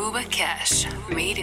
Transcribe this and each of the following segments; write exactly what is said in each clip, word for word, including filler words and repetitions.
Booba Cash. Made it.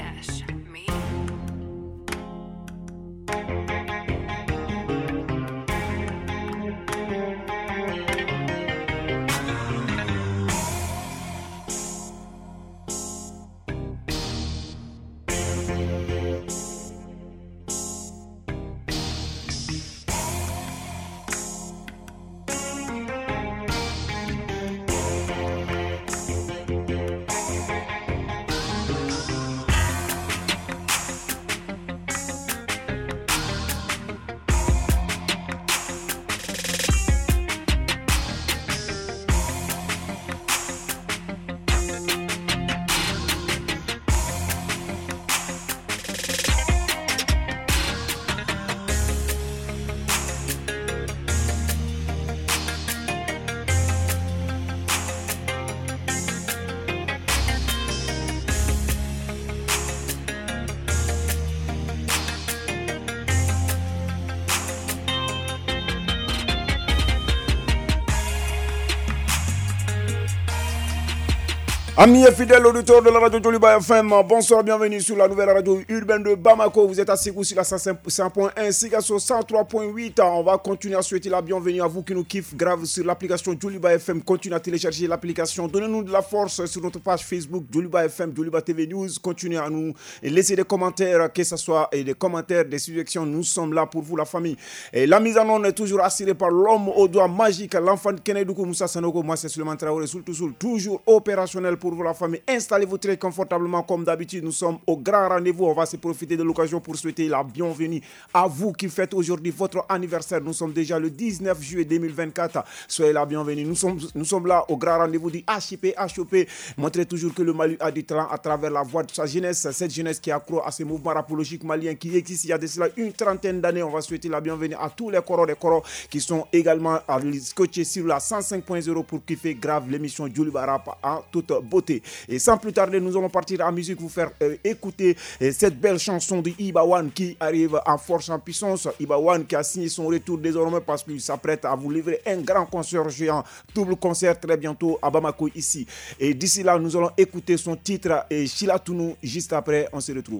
Amis et fidèles auditeurs de la radio Djoliba F M, bonsoir, bienvenue sur la nouvelle radio urbaine de Bamako. Vous êtes à Ségou sur la cent cinq point un, Siga sur cent trois point huit. On va continuer à souhaiter la bienvenue à vous qui nous kiffent grave sur l'application Djoliba F M. Continuez à télécharger l'application. Donnez-nous de la force sur notre page Facebook Djoliba F M, Djoliba T V News. Continuez à nous laisser des commentaires, que ce soit des commentaires, des suggestions. Nous sommes là pour vous, la famille. Et la mise en onde est toujours assurée par l'homme au doigt magique, l'enfant de Kenedoukou Moussa Sanogo. Moi, c'est Suleiman Traoré, Soul to Soul, toujours opérationnel pour vous, la famille. Installez-vous très confortablement comme d'habitude. Nous sommes au grand rendez-vous. On va se profiter de l'occasion pour souhaiter la bienvenue à vous qui faites aujourd'hui votre anniversaire. Nous sommes déjà le dix-neuf juillet deux mille vingt-quatre. Soyez la bienvenue. Nous sommes, nous sommes là au grand rendez-vous du H I P H O P. Montrez toujours que le Mali a du talent à travers la voix de sa jeunesse. Cette jeunesse qui accroît à ce mouvement rapologique malien qui existe il y a de cela une trentaine d'années. On va souhaiter la bienvenue à tous les coraux des coraux qui sont également scotchés sur la cent cinq point zéro pour kiffer grave l'émission Djoliba Rap en toute beauté. Et sans plus tarder, nous allons partir en musique, vous faire euh, écouter euh, cette belle chanson de Ibawan qui arrive en force, en puissance. Ibawan qui a signé son retour désormais parce qu'il s'apprête à vous livrer un grand concert géant, double concert très bientôt à Bamako ici. Et d'ici là, nous allons écouter son titre et Shila Tounou. Juste après, on se retrouve.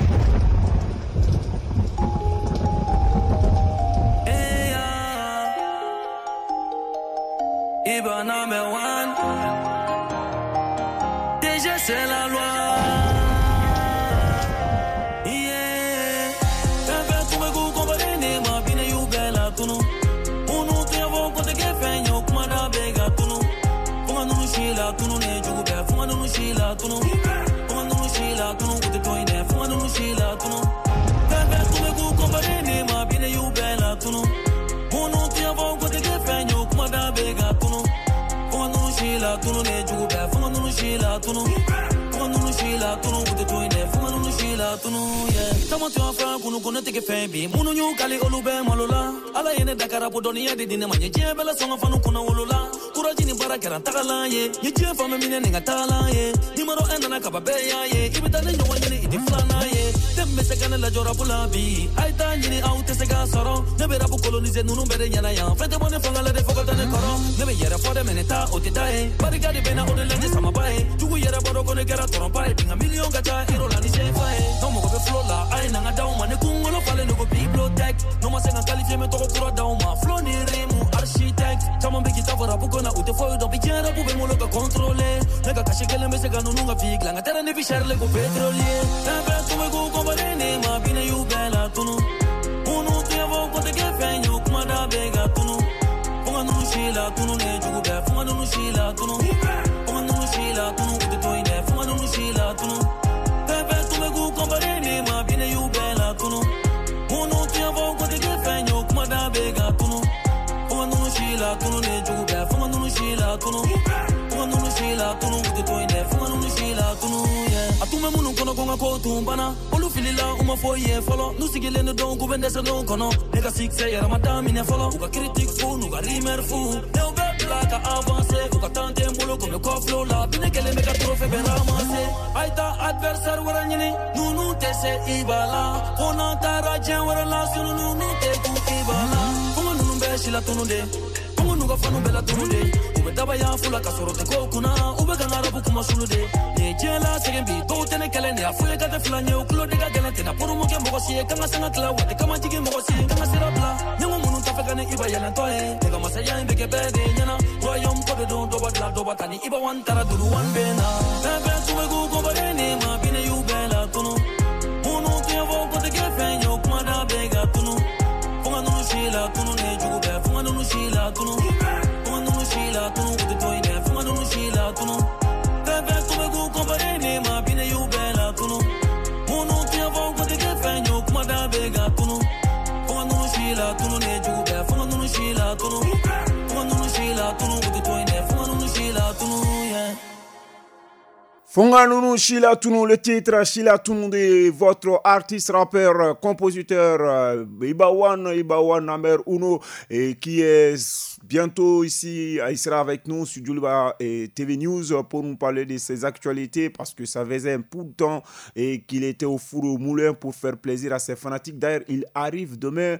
Hey, uh, Iba number one. C'est la loi. Yeah. Pépé, tu me goûtes comme un élément, bien et ou belle à tout nous. On nous tient bon quand t'es fait, y'a comme un béga tout nous. Comment nous chila, tout nous n'est du bel, comment nous chila, tout nous. Comment nous chila, tout nous, t'es toi, comment nous chila, tout nous. Pépé, tu me goûtes comme un élément, bien et ou belle à tout nous. On nous tient bon quand t'es fait, y'a comme un béga tout nous. Comment nous chila, tout nous n'est du bel, comment nous chila, tout nous. Nous chila, tu nous goûtes tout iné, fuma nous chila, tu nous yeah. Tamo tu afra, kunu kunu teke fembi, munu nyu kali olube malola. Ala yene dakara podoni ya didine manye je bela songa fanu kuna olola. Kuraji ni barakera takala ye, ye je fama mine nenga tala ye. Nimaro enda na kaba beya ye, ibita ne nyo nyini idi flana ye. Tembe se kana la jora bulabi, aita nyini au te se ga soro. Nebe rabu kolonize nunu bere nyana ya, fete bone fonga le de fogota ne koro. Nebe yera fode meneta otitae, barigadi bena odelendi sama bae. Jugu yera boro kone gera Pai pinga million gacha hero la ni chefae no mo go flow la ai na ngada uma ne kungolo fale no go bibliothèque no ma senga qualifier me to ko kura da uma flow ni rimu architect chama mbiki tavara bukona ute fo do bijera bube mo lo ka contrôler nega kashi kele me se ganu nunga vigla ngatera ne fisher le go pétrolier tabe tu me go ko barene ma bine you bela tunu unu te vo ko te ke fenyo kuma da bega tunu funga nu shila tunu ne jugu be funga nu shila tunu funga nu shila tunu ute to ine funga nu shila tunu pepe tu me gu kombarene ma bine you bela tunu unu te vo ko te ke fenyo kuma da bega tunu funga nu shila tunu ne jugu be funga nu shila tunu funga nu shila tunu ute to ine funga nu shila tunu yeah atume munu kono konga ko tumbana olu filila uma foye follow nu sigile no don ku bende se no kono nega six ya ramadan mine follow uka critic fu nu ga rimer fu ne o be plaka avancer uka tante mbolo comme ko flow la bine kele mega trophée ben ramasser aita adversaire waranyini nu nu te se ibala kona tara jen wara la sunu nu nu te ku ibala funga nu be shila tunu de funga nu Unuga fanu bela tunude Ube tabaya fula kasorote kokuna Ube kangarabu kumasulude Ne jela segembi To tene kelene Afule kate fulanye Ukulo dega gelente Na puru muke mogosi Kanga sanga kla Wate kama jigi mogosi Kanga sirabla Nyango munu tafekane Iba yelentoe Tega masaya imbeke bede Nyana Royom kode don Doba dla doba tani Iba wantara duru wanbena Bebe tuwe kukobarene Ma bine yu bela tunu Unu tuya voko te kefen Yo kumada bega tunu Funga nunu shila tunu Ne jugu be Funga nunu shila tunu Funga nunu shila tunu Ude toine Funga nunu shila tunu Bebe tuwe kukobarene Ma bine yu bela tunu Unu tuya voko te kefen Yo kumada bega tunu Funga nunu shila tunu Ne jugu be Funga nunu shila tunu Funga nunu shila tunu Ude toine Funga nunu shila tunu Yeah Funga Nunu Shila Tunu, le titre Shila Tunu de votre artiste, rappeur, compositeur Ibawan, Ibawan Namer Uno, et qui est bientôt ici, il sera avec nous sur Djoliba et T V News pour nous parler de ses actualités parce que ça faisait un peu de temps et qu'il était au four au moulin pour faire plaisir à ses fanatiques. D'ailleurs, il arrive demain,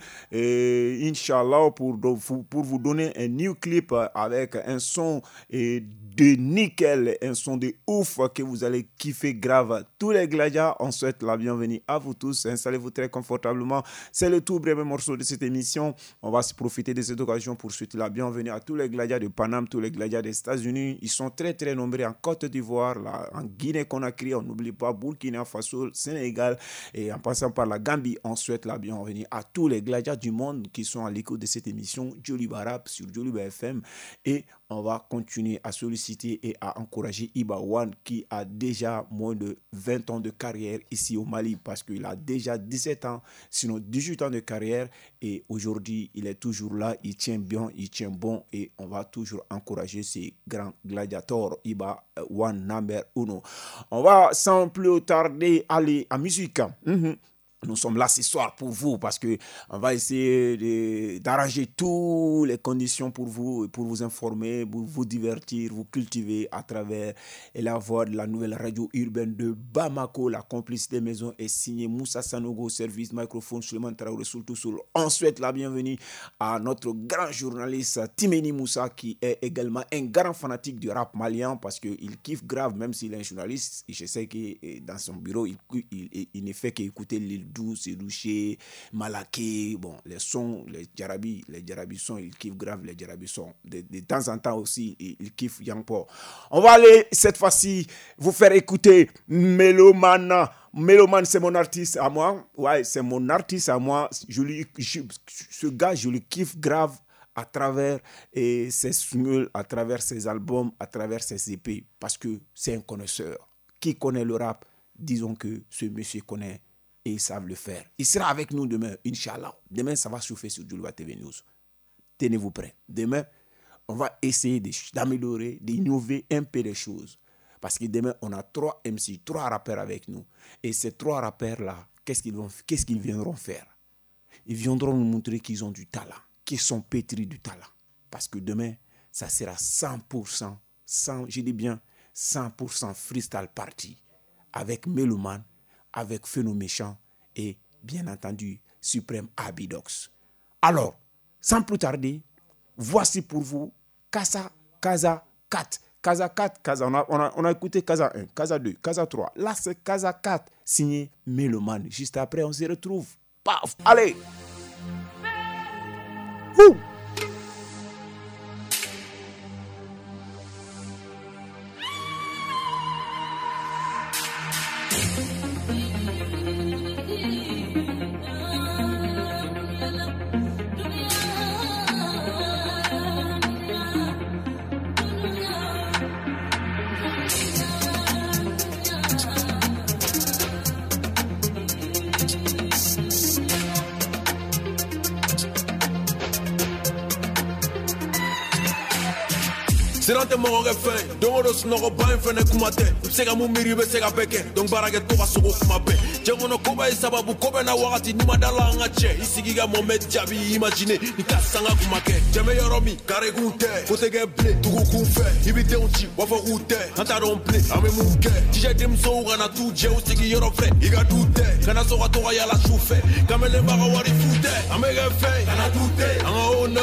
et, Inch'Allah, pour, pour vous donner un new clip avec un son et de nickel, un son de ouf que vous allez kiffer grave. Tous les gladiateurs, on souhaite la bienvenue à vous tous. Installez-vous très confortablement. C'est le tout bref morceau de cette émission. On va se profiter de cette occasion pour souhaiter la bienvenue à tous les gladiateurs de Paname, tous les gladiateurs des États-Unis. Ils sont très très nombreux en Côte d'Ivoire, là, en Guinée-Conakry, on n'oublie pas Burkina Faso, Sénégal et en passant par la Gambie. On souhaite la bienvenue à tous les gladiateurs du monde qui sont à l'écoute de cette émission Djoliba Rap sur Djoliba F M et on va continuer à solliciter et à encourager Ibawan qui a déjà moins de vingt ans de carrière ici au Mali parce qu'il a déjà dix-sept ans, sinon dix-huit ans de carrière et aujourd'hui il est toujours là, il tient bien, il tient bon et on va toujours encourager ces grands gladiateurs Ibawan number uno. On va sans plus tarder aller à musique. Mm-hmm. Nous sommes là ce soir pour vous parce que on va essayer de, d'arranger toutes les conditions pour vous, pour vous informer, pour vous divertir, vous cultiver à travers la voix de la nouvelle radio urbaine de Bamako. La complicité maison est signée Moussa Sanogo, service microphone Suleiman Traoré Sultou Soul. On souhaite la bienvenue à notre grand journaliste Timeni Moussa qui est également un grand fanatique du rap malien parce qu'il kiffe grave même s'il est un journaliste. Et je sais que dans son bureau, il, il, il, il ne fait qu'écouter l'île Douce, Douché, Malaké, bon, les sons, les Djarabi, les Djarabi sons, ils kiffent grave les Djarabi sons. De, de temps en temps aussi, ils, ils kiffent Yangpo. On va aller cette fois-ci vous faire écouter Meloman. Meloman, c'est mon artiste à moi. Ouais, c'est mon artiste à moi. Je lui, je, ce gars, je le kiffe grave à travers et ses singles, à travers ses albums, à travers ses E P, parce que c'est un connaisseur. Qui connaît le rap, disons que ce monsieur connaît. Et ils savent le faire. Il sera avec nous demain, Inch'Allah. Demain, ça va chauffer sur Djoliba T V News. Tenez-vous prêts. Demain, on va essayer d'améliorer, d'innover un peu les choses. Parce que demain, on a trois M C, trois rappeurs avec nous. Et ces trois rappeurs-là, qu'est-ce qu'ils vont, qu'est-ce qu'ils viendront faire? Ils viendront nous montrer qu'ils ont du talent, qu'ils sont pétris du talent. Parce que demain, ça sera cent pour cent, cent, je dis bien cent pour cent freestyle party. Avec Meloman, avec Phéno Méchant et bien entendu Suprême Abidox. Alors, sans plus tarder, voici pour vous Casa, Casa quatre. Casa quatre, Casa, on a, on a, on a écouté Casa un, Casa deux, Casa trois. Là, c'est Casa quatre, signé Meloman. Juste après, on se retrouve. Paf, allez. Ouh. Sirante mo ga fe dongo do snogo ban fene kumate sega mu miri be sega beke donc barage to basugo kumabe jengo no koba isababu kobe na wakati ni madala ngache isigiga momet jabi imagine ni kasanga kumake jame yoromi kare gunte kotege ble tugu kunfe ibite unchi wafo ute anta romple ame munke tije dem so gana tu je usigi yoro fre iga dute kana so ga to ya la choufe kamele baga wari fute ame ga fe kana dute anga honor kana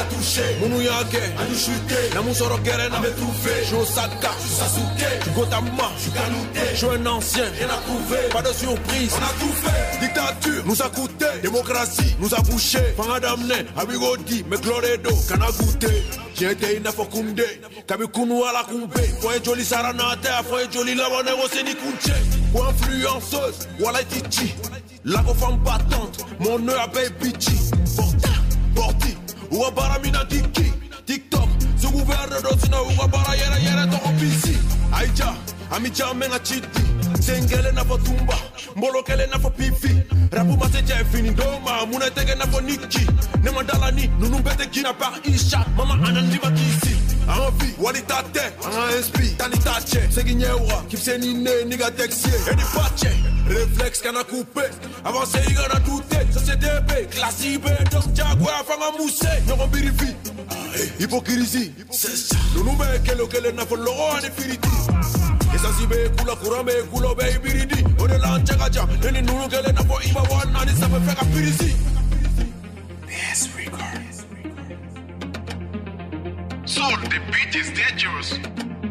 touché Munu yake Anu chuté Namu soro guerre n'a trouvé Je suis Osaka Je suis Sasuke Je suis Gotama Je suis Kanute Je suis un ancien Rien à prouver Pas de surprise On a tout fait Dictature nous a coûté Démocratie nous a bouché Fanga d'amne Abigodi Mekloredo Kana goûté J'ai été inafokunde Kabikunu ala kumbe Foye joli saranate Foye joli labane Roseni kunche Ou influenceuse Wala titi Lago femme battante Mon nœud abeille bitchy Porta Porti Ou baramina kiki TikTok Ce gouverne dosina Ou bara yere yere Toko pisi Aïja Amidja menga chiti Sengele na fotumba Mbolokele na fo pifi Rapu maseja e fini doma Munetege na fo niki Nema dalani Nunumbete kina par isha Mama anandiba kisi Envie, walita te, an inspi, tanita che Segi nyewa, kipse nine, niga texie Edi pache, réflexe kana coupe Avance iga na doute, société B Classe B, donc jagwa, fanga mousse Nyoko birifi, hypocrisie C'est ça, nunume kelo kele na foloro ane firiti Esa sibe kula kurame kulo be ibiridi Ode la nchagaja, neni nunu kele na fo iba wana Ni sape feka pirisi Yes, record Soul, the beat is dangerous.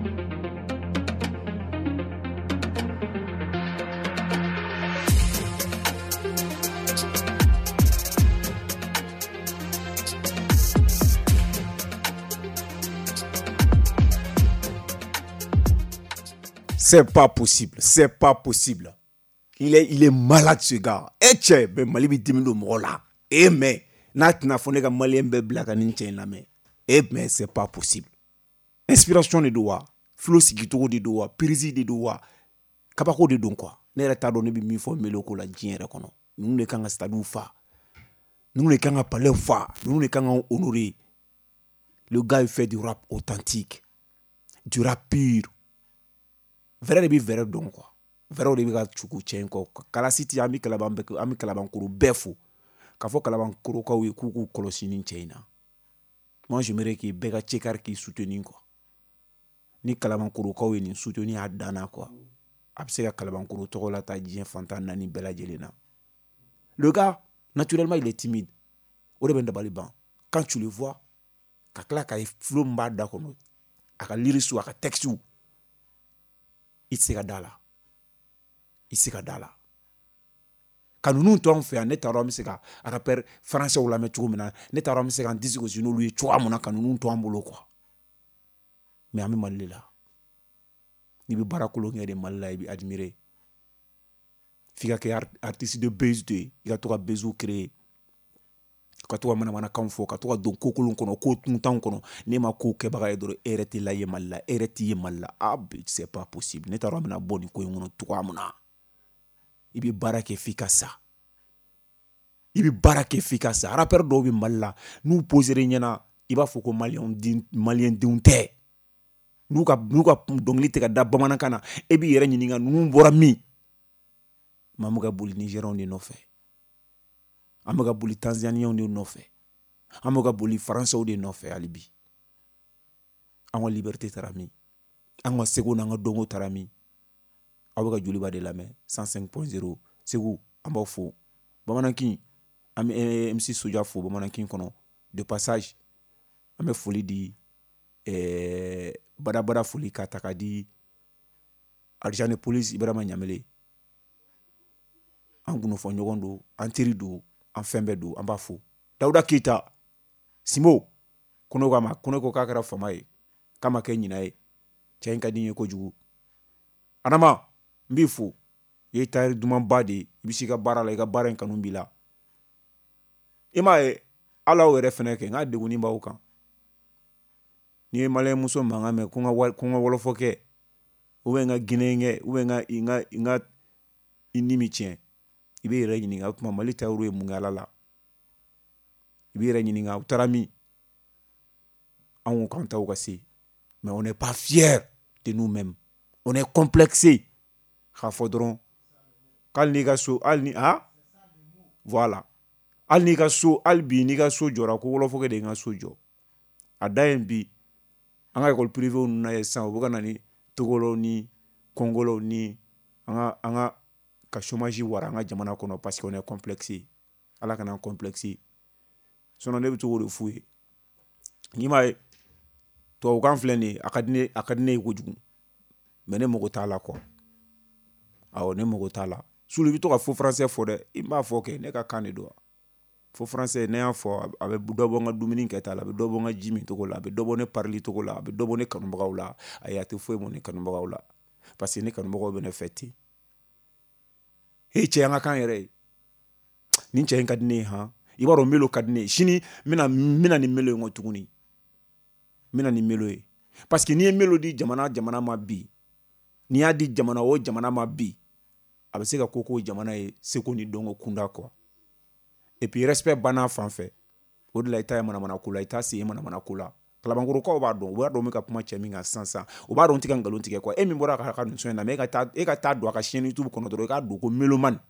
C'est pas possible, c'est pas possible. Il est, il est malade ce gars. Et tchè, ben malibi dimido mola. Eh mais, nat na fonega malien be black aninche na me. Eh mais c'est pas possible. Inspiration de doa, flow sikito de doa, pirisi de doa, kabako de don quoi. Nere ta donné bi mi fo meloko la diere kono. Nous ne kanga stadu fa. Nous ne kanga parler fa. Nous ne kanga honorer. Le gars il fait du rap authentique. Du rap pur. Vrai de bi vrai don quoi. Vrai de bi ga chuku chen ko. Kala city ami kalaban be ami kalaban kuru befo. Ka fo kalaban kuru ka wi kuku kolosini chena. Moi, j'aimerais que Bega Tchekar qui soutenir quoi. Ni Kalabankuru ko ni soutenir à Dana quoi. Absega Kalabankuru to la ta dien fanta nani bela jelena. Le gars, naturellement, il est timide. Au début de Baliban, quand tu le vois, kakla ka flow mbada kono, aka lirisu aka textu. Itsega dala. Itsega dala. Quand nous nous fait un état rom sega à rappel français ou la mettre comme na état rom sega dix que nous lui tu as mon quand nous nous tombons quoi mais ami malila ni bi barakulo ngé de malila bi admirer figa que artiste de base de il a toi besoin créer quand toi mana mana kan fo quand toi don kokolon kono ko tuntan kono ne ma ko ke baga edoro ereti la yemalla ereti yemalla ah c'est pas possible état rom na boni ko ngono toi mona il bi barake efficace il bi barake efficace rappeur do bi malla nous poser nyana il va faut que malien din malien dunte nous ka nous ka dongli te ka da bamana kana e bi yere nyinga nous bora mi mamuga buli nigérian ni no fait amuga buli tanzanien ni no fait amuga buli français de no fait alibi en liberté tarami en seconde en dongo tarami Awaga Juliba de la main cent cinq point zéro c'est où en faux bamanaki am M C Soja faux bamanaki kono de passage am folie di eh bada bada folie kataka di argent de police ibrahima nyamele anguno fo nyogondo antirido en fembe do en faux Dauda Kita Simo kono kama kono ko kakara famaye kama kenyina e chenka dinye ko jugu anama mbifu ye tayri duman badi ibisika bara la ga bara kanu bila ima e ala o refene ke nga de guni ba ukan ni male muso manga me kunga wa kunga wolo foke uwenga ginenge uwenga inga inga inimi tien ibe re nyini nga kuma mali tayru e munga lala ibe re nyini nga utarami on compte au kasi mais on n'est pas fier de nous-mêmes on est complexé. Khafodron kal ni gaso al ni ha voilà al ni gaso al bi ni gaso jora ko wolo foke de gaso jo adayen bi anga école privée on na yesa o bugana ni togolo ni congolo ni anga anga ka chômage wara anga jamana kono parce qu'on est complexé ala kana complexé sono ne bitu wo foué ni ma to kan filɛ nin a ka di ne a ka di ne ye kojugu mais ne mago t'a la quoi awɔ ne mago t'a la sulu i bɛ to ka fo français fɔ dɛ i b'a fɔ kɛ ne ka kan de don fo français ne y'a fɔ a bɛ dɔ bɔ n ka dumuni kɛta la a bɛ dɔ bɔ n ka ji min cogo la a bɛ dɔ bɔ ne parili cogo la a bɛ dɔ bɔ ne kanubagaw la ayi a tɛ foyi bɔ ne kanubagaw la parce que ne kanubagaw bɛ ne fɛ ten he cɛ an ka kan yɛrɛ ye nin cɛ in ka di ne ye han i b'a dɔn melo ka di ne ye sini n bɛna n bɛna nin melo in kɔ tuguni n bɛna nin melo ye parce que n'i ye melo di jamana jamana ma bi n'i y'a di jamana o jamana ma bi a bɛ se ka ko k'o jamana ye seko ni dɔnko kunda quoi et puis respect banna fan fɛ o de la i ta ye manamana ko la i ta se ye manamana ko la kalabankorokaw b'a dɔn u b'a dɔn n bɛ ka kuma cɛ min kan sisan sisan u b'a dɔn n tɛ ka nkalon tigɛ quoi e min bɔra a ka nisɔn in na mais e ka taa e ka taa don a ka chaîne YouTube kɔnɔ dɔrɔn i k'a don ko Meloman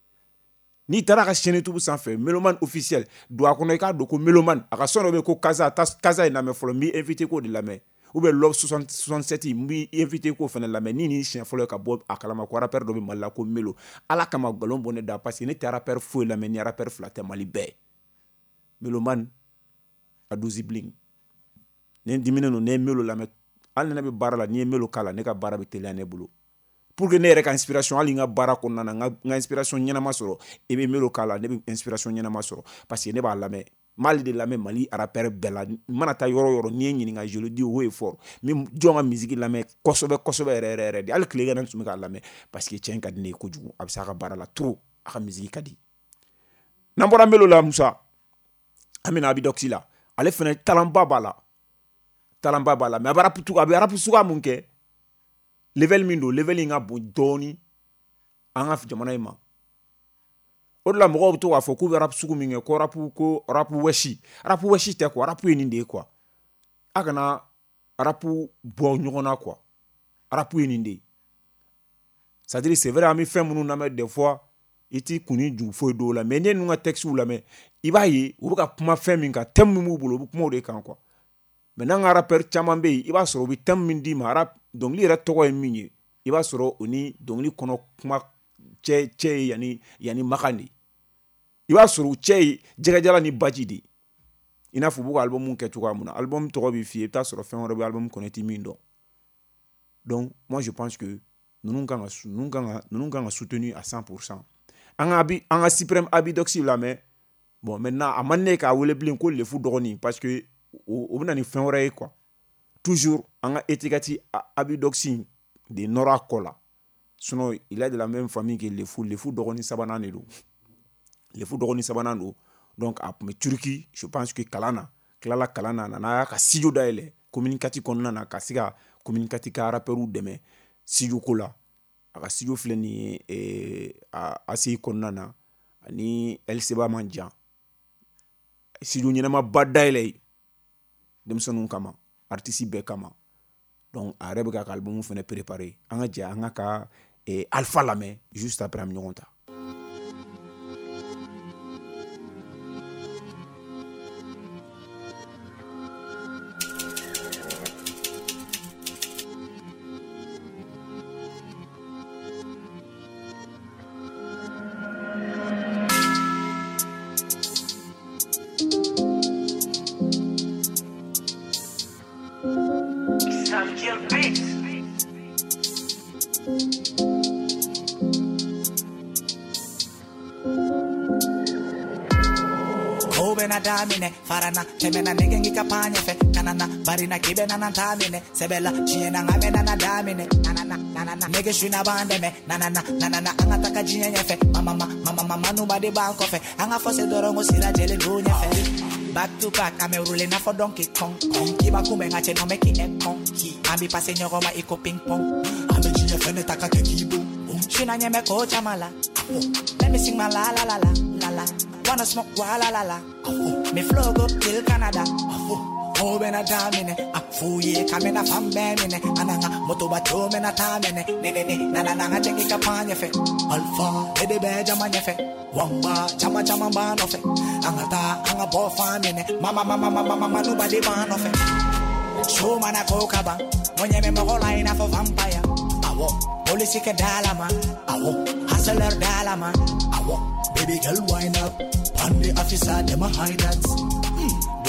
n'i taara a ka chaîne YouTube sanfɛ Meloman officiel don a kɔnɔ i k'a don ko Meloman a ka son dɔ bɛ ko Kaza Kaza in lamɛn fɔlɔ n b'i invité k'o de lamɛn ou bien Love soixante-sept n b'i invité k'o fana lamɛn ni nin siɲɛ fɔlɔ ye ka bɔ a kalama ko rappeur dɔ bɛ Mali la ko Melo ala kama nkalon bɔ ne da parce que ne tɛ rappeur foyi lamɛn ni rappeur fila tɛ Mali bɛɛ Meloman a douze bling ne diminen don ne ye Melo lamɛn hali ni ne bɛ baara la n'i ye Melo k'a la ne ka baara bɛ teliya ne bolo pour que ne yɛrɛ ka inspiration hali n ka baara kɔnɔna na n ka inspiration ɲɛnama sɔrɔ i bɛ Melo k'a la ne bɛ inspiration ɲɛnama sɔrɔ parce que ne b'a lamɛn Mali de lamɛn Mali rappeur bɛɛ la n mana taa yɔrɔ yɔrɔ n'i ye ɲininka je le dis haut et fort min jɔn ka musique lamɛn kosɛbɛ kosɛbɛ yɛrɛ yɛrɛ yɛrɛ de hali tile kelen tun bɛ k'a lamɛn parce que cɛ in ka di ne ye kojugu a bɛ se a ka baara la trop a ka musique ka di n'an bɔra Melo la Musa an bɛna Abidox la ale fana talanba b'a la talanba b'a la mais a bɛ rap a bɛ rap suguya mun kɛ level min don level in ka bon dɔɔni an ka jamana in ma o de la mɔgɔw bɛ to k'a fɔ k'u bɛ rap sugu min kɛ ko rap ko rap wɛsi rap wɛsi tɛ quoi rap ye nin de ye quoi a kana rap bɔ ɲɔgɔn na quoi rap ye nin de ye c'est à dire c'est vrai an bɛ fɛn minnu lamɛn des fois i t'i kunni jugu foyi dɔw la mais n'i ye ninnu ka textes lamɛn i b'a ye u bɛ ka kuma fɛn min kan thème min b'u bolo u bɛ kuma o de kan quoi mais n'an ka rappeur caman bɛ yen i b'a sɔrɔ u bɛ thème min d'i ma rap dɔnkili yɛrɛ tɔgɔ ye min ye i b'a sɔrɔ o ni dɔnkili kɔnɔ kuma cɛ cɛ ye yanni yanni makan de i b'a sɔrɔ u cɛ ye jɛgɛjala ni baji de i n'a fɔ u b'u ka album kɛ cogoya mun na album tɔgɔ b'i f'i ye i bɛ taa sɔrɔ fɛn wɛrɛ bɛ album kɔnɔ i tɛ min dɔn donc moi je pense que ninnu kan ka ninnu kan ka ninnu kan ka soutenir à cent pour cent an ka abi an ka Suprême Abidox lamɛn bon maintenant a man ne k'a wele bilen ko lefu dɔgɔnin parce que o bɛ na ni fɛn wɛrɛ ye quoi toujours an ka étiquette Abidox de nɔrɔ a kɔ la sinon il est de la même famille que lefu lefu dɔgɔnin sabanan de don lefu dɔgɔnin sabanan don donc a tun bɛ Turki je pense que kalan na tilala kalan na a nana y'a ka studio dayɛlɛ communicati kɔnɔna na ka se ka communicati ka rappeurs dɛmɛ studio ko la a ka studio filɛ nin ye a A C I kɔnɔna na ani L Seba man jan studio ɲɛnama ba dayɛlɛ denmisɛnninw kama artiste bɛɛ kama donc a yɛrɛ bɛ k'a ka album fɛnɛ préparer an ka jɛ an ka ka Alpha lamɛn juste après an bɛ ɲɔgɔn ta. Damine farana temena negengi kapanya fe nanana barina kibe nanana tamine sebela chiena ngamena na damine nanana nanana nege shuna bande me nanana nanana angataka jienya fe mama mama mama no bade banko fe anga fose dorongo sira jele gonya fe back to back ame rule na for donkey kong kong kiba kumbe ngache no make it kong ki ambi pase nyoro ma iko ping pong ame jinya fe ne taka kibo shina nyeme ko chamala let me sing my la la la la la wanna smoke wa la la la oh, me flow go till Canada oh, oh when I damine a fuye kamena fambene ananga moto bato mena tamene ne ne ne na na na jengi kapanya fe alpha de be jamanya fe wamba chama chama bano fe angata anga bo famine mama mama mama mama no body bano fe show mana ko kaba monye me mo line for vampire awo police ke dalama awo hustler dalama awo baby girl wind up and the officer them a hide that mm.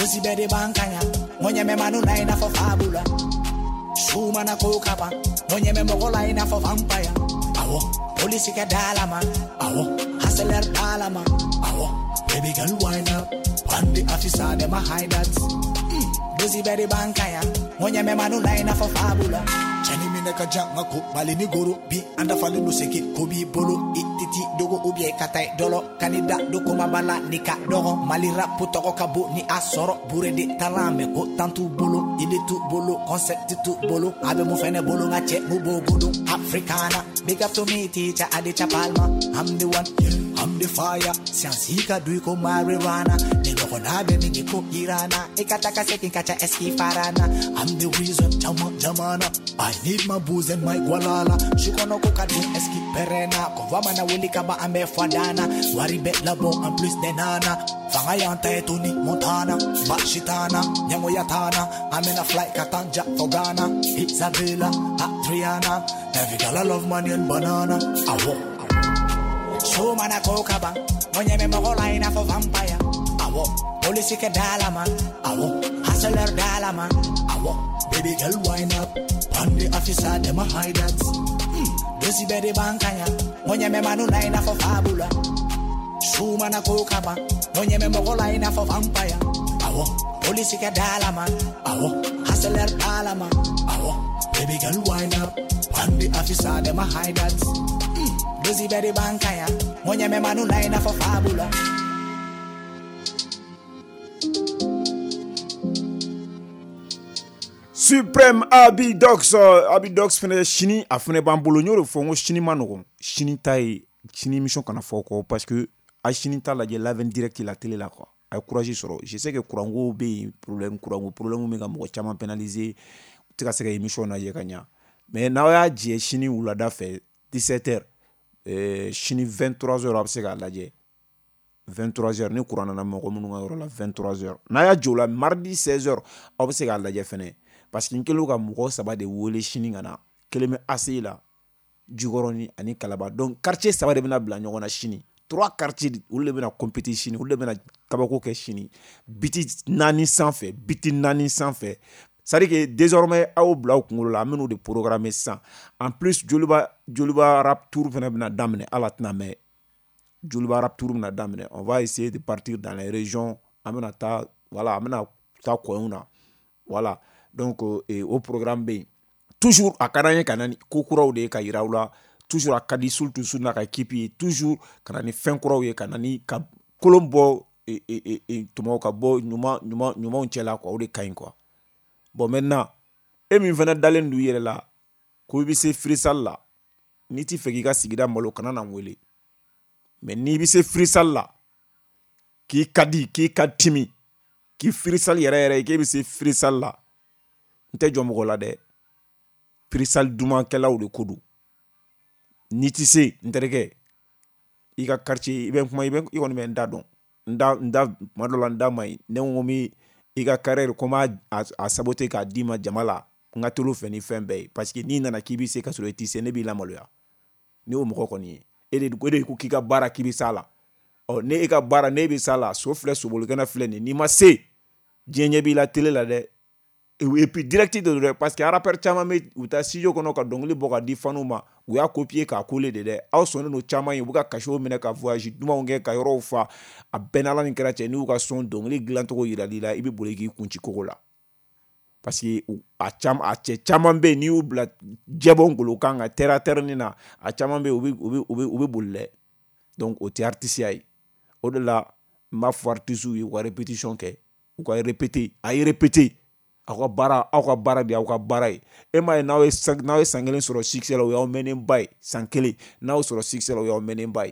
dosi bede bankanya monye me manu na ina for fabula shuma na kokapa monye me mogola ina for vampire awo police ka dalama awo hustler dalama awo baby girl wind up and the officer dem a hide that mm. dosi bede bankanya monye me manu na ina for fabula chani mineka janga ko malini goro bi anda fale no seke ko bi bolo ititi dogo ubie katai dolo kanida doko mabala nika dogo malira putoko kabo ni asoro burede talame ko tantu bolo ile tu bolo concept tu bolo abe mo fene bolo ngache mo bogodo africana big up to me teacher Adecha Palma I'm the one yeah. I'm the fire siansika dui ko marijuana neno kona be mini ko irana ikataka sekin kacha eski farana I'm the reason jama jamana I need my booze and my gualala shikono ko kadu eski perena ko vama na wuli kaba ambe fadana wari bet labo en plus de nana fanga yanta etuni montana bashitana nyango yatana amena flight katanja for Ghana Isabella Adriana every girl I love money and banana awo so mana koka bang monye me mogola ina for vampire awo police ke dalama awo hustler dalama awo baby girl wind up and the officer dem a hide that mm. dosi bede bankanya monye me manu na ina for fabula so mana koka bang monye me mogola ina for vampire awo police ke dalama awo hustler dalama awo baby girl wind up and the officer dem a hide that dosi bede bankaya monye me manu na ina for fabula Supreme Abidox Abidox fene chini a fene bambolo nyoro fongo chini manogo chini tai chini mission kana foko parce que a chini ta la live direct la télé là quoi a courage soro je sais que courango be problème courango problème me ga mo chama pénaliser tika seka émission na ye kanya mais na ya je chini ulada fait dix-sept heures euh chini vingt-trois heures abse ga laje vingt-trois heures ni courant na mo ko munu nga la vingt-trois heures na ya jola mardi seize heures abse ga laje fene parce que nkelo ka mugo saba de wole chini ngana keleme assez la jugoroni ani kalaba donc quartier saba de bena bla nyona chini trois quartiers où le bena compétition où le bena kabako ke chini biti nani sans fait biti nani sans fait ça dit que désormais au bla ko la menu de programmer ça en plus joluba joluba rap tour bena damne alatna mais joluba rap tour bena damne on va essayer de partir dans les régions amena ta voilà amena ta kouna voilà donc euh, au programme B toujours à kananye kanani kokuraw de ka yirawla toujours à kadi sultu sunna ka kipi toujours kanani fin kuraw ye kanani ka kolombo et et et tumo ka bo nyuma nyuma nyuma onchela ko de kain quoi bon maintenant e min fana dalen du yere la ko bi se frisal la ni ti feki ka sigida malo kanana wele mais ni bi se frisal la ki kadi ki katimi ki frisal yere yere ki bi se frisal la nte jomogo la de frisal duma kela ou de kodu ni ti se ntereke i ka quartier iben kuma iben i woni men dadon nda nda madola nda mai ne ngomi i ka carrière koma a, a saboter ka dima jamala nga tolo feni fembe parce que ni nana kibi se ka so ti se ne bi la maloya ni o moko koni e de ko de ku kika bara kibi sala o ne e ka bara ne bi sala so fle so bol gana fle ni ma se jenye bi la télé la de et puis direct de parce que rapper chama me uta studio kono ka dongli boka di fanuma u ya copier ka coller de de aw sonne no chama yi buka kasho mena ka voyage duma onge ka yoro fa a benala ni kerache ni u ka son dongli glanto ko yira lila ibi bolegi kunchi kokola parce que a chama a che chama be ni u bla jebon golo kanga terra ternina a chama be ubi ubi ubi ubi bulle donc au artiste ay au delà ma fortisu yi wa répétition ke u ka répéter ay répéter akwa bara akwa bara di akwa bara e ma na we na we sangelen soro succès la o menen bay sankele na o soro succès la o menen bay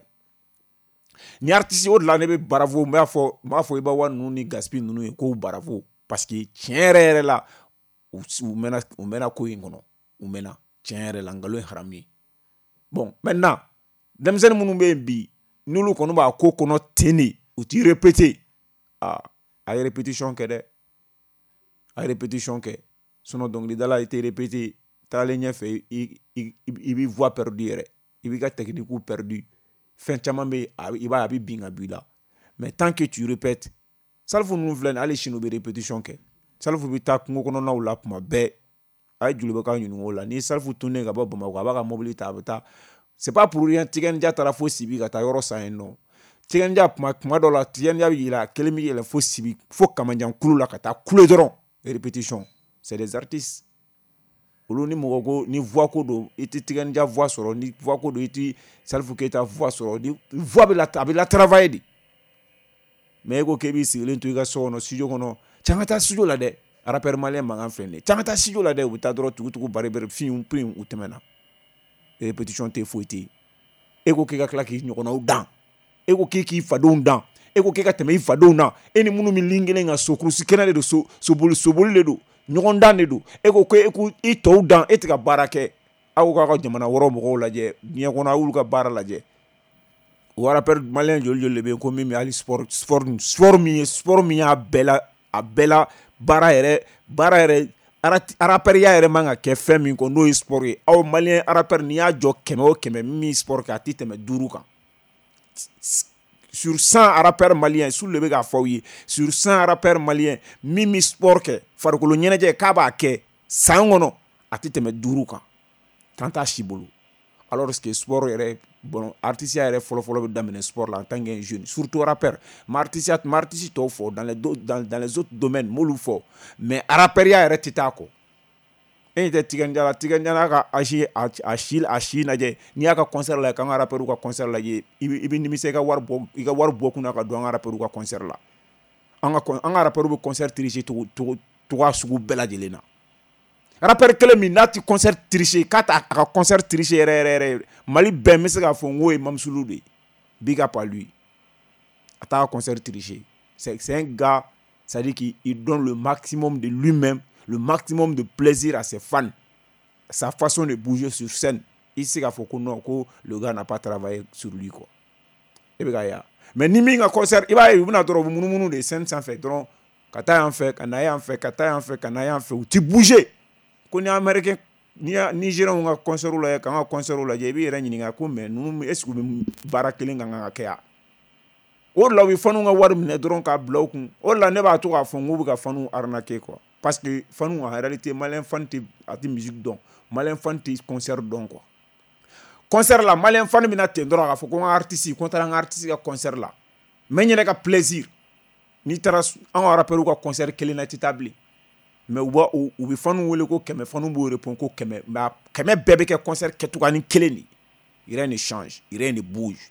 ni artiste o la ne be bravo ma fo ma fo iba wan nuni gaspi nunu ko bravo parce que tienre la ou mena ou mena ko ingono ou mena tienre la ngalo harami bon maintenant demzen munu be bi nulu kono ba ko kono teni ou ti répéter ah ay répétition que de à répétition que sinon donc les dala été répété ta ligne fait il il il voit perdu il va technique ou perdu fin chama mais il va abi binga bila mais tant que tu répètes Salifou nous vient aller chez nous des répétitions que Salifou bita kungo kono na ula kuma be ay julube ka nyunu la ni Salifou tourner ga ba Bamako ba mobilité abata c'est pas pour rien Tiken Jah tara fo sibi ga ta yoro sa no Tiken Jah kuma kuma do la Tiken Jah yila kelemi yela fo sibi fo kamanjan kulu la ka ta kulu doron répétition c'est des artistes olu ni mogo ni voix ko do iti Tiken Jah voix soro ni voix ko do iti Salifou Keita voix soro ni voix be la be la travailler di mais ko kebi silen to ga so no studio kono changata studio la de rapper malien mangan fene changata studio la de uta dro tugu tugu bare bare film prim utemena répétition te foueti ego ke ga klaki nyoko na udan ego ke ki fado udan ego ke ga teme fado na eni munu mi lingele nga so krusi kenale do so so bol so bol le do nyoko ndan le do ego ke eku i to udan etika barake awu ka ko jamana woro mo la je nyeko na ulu ka bara la je o rapper malien jol jol le be ko mi ali sport sport sport mi sport mi a bela a bela bara ere bara ere rapper ya ere manga ke femi ko no sport e aw malien rapper ni a jo keme o keme mi sport ka titeme duru kan sur cent rappeurs maliens sous le bega foyi sur cent rappeurs maliens mimi sport ke farkolo nyeneje ka ba ke sangono atiteme duru kan tanta shibulu alors que sport ere bon artiste ere folo folo damene sport là en tant que jeune surtout rappeur martiste martiste to fo dans les dans, dans les autres domaines molu fo mais rappeur ya ere titako et de Tiken Jah Tiken Jah ka ashi ashil ashina je ni aka concert la ka rappeur ka concert la je ibi ni mise ka war bo ka war bo kuna ka do rappeur ka concert la anga anga rappeur be concert triché to to to sugu bela jelena rappeur kele mi nati concert triché kata aka concert triché re re re mali ben mise ka fo ngoy mamsulu de big up à lui ata concert triché c'est c'est un gars ça dit qu'il donne le maximum de lui-même, le maximum de plaisir à ses fans, sa façon de bouger sur scène. Ici, il faut que le gars n'a pas travaillé sur lui, quoi. Mais ni mi un concert, il va y avoir un de scène sans fait, donc kata en fait, kanaya en fait, kata en fait, kanaya en fait, ou tu bouger. Qu'on est américain, ni Nigérian un concert là, quand un concert là, j'ai vu rien ni ngako, mais nous est-ce que barakeli nganga kaya. O la wi fanu nga war mine dron ka block o la ne ba to ka fongu ka fanu arnaquer quoi parce que fanu en réalité malin fanti ati musique don malin fanti concert don quoi concert la malin fan mina te dron ka foko artiste contre un artiste ka concert la mais nyene ka plaisir ni tara en rappel ko concert kele na titabli mais ou ou ou fanu wole ko keme fanu bo répond ko keme ba keme bébé ke concert ke to ka ni kele ni il rien ne change il rien ne bouge.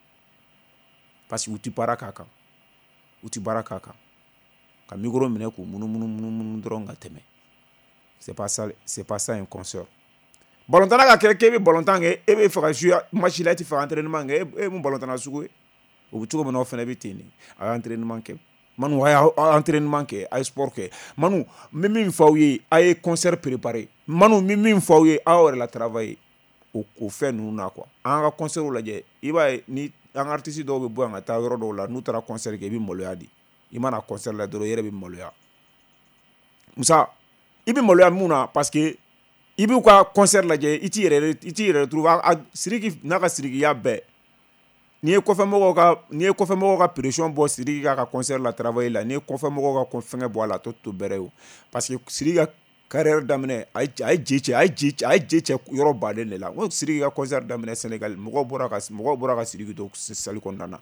Parce que tu paras kaka ou tu paras kaka quand micro mine ko munu munu munu munu dronga teme c'est pas ça c'est pas ça un concert balontana ka kelke be balontan e be fera jouer match là tu fais entraînement e mon balontana sugo o tu ko no fena be tini a entraînement ke manu wa entraînement ke ay sport ke manu mimi fawye ay concert préparé manu mimi fawye a hora la travailler au au fait nous na quoi en concert la je iba ni un artiste do be bo nga ta yoro do la nous tra concert ke bi moloya di imana concert la do yere bi moloya musa ibi moloya muna parce que ibi ko concert la je iti yere iti yere trouver siriki naka siriki ya be ni ko fa mo ka ni ko fa mo ka pression bo siriki ka concert la travailler la ni ko fa mo ka confenge bo la to to bereo parce que siriki carrière damene ay ay jeche ay jeche ay jeche yoro baden la wo siri ga concert damene Sénégal mo bora ka mo bora ka siri to sali kondana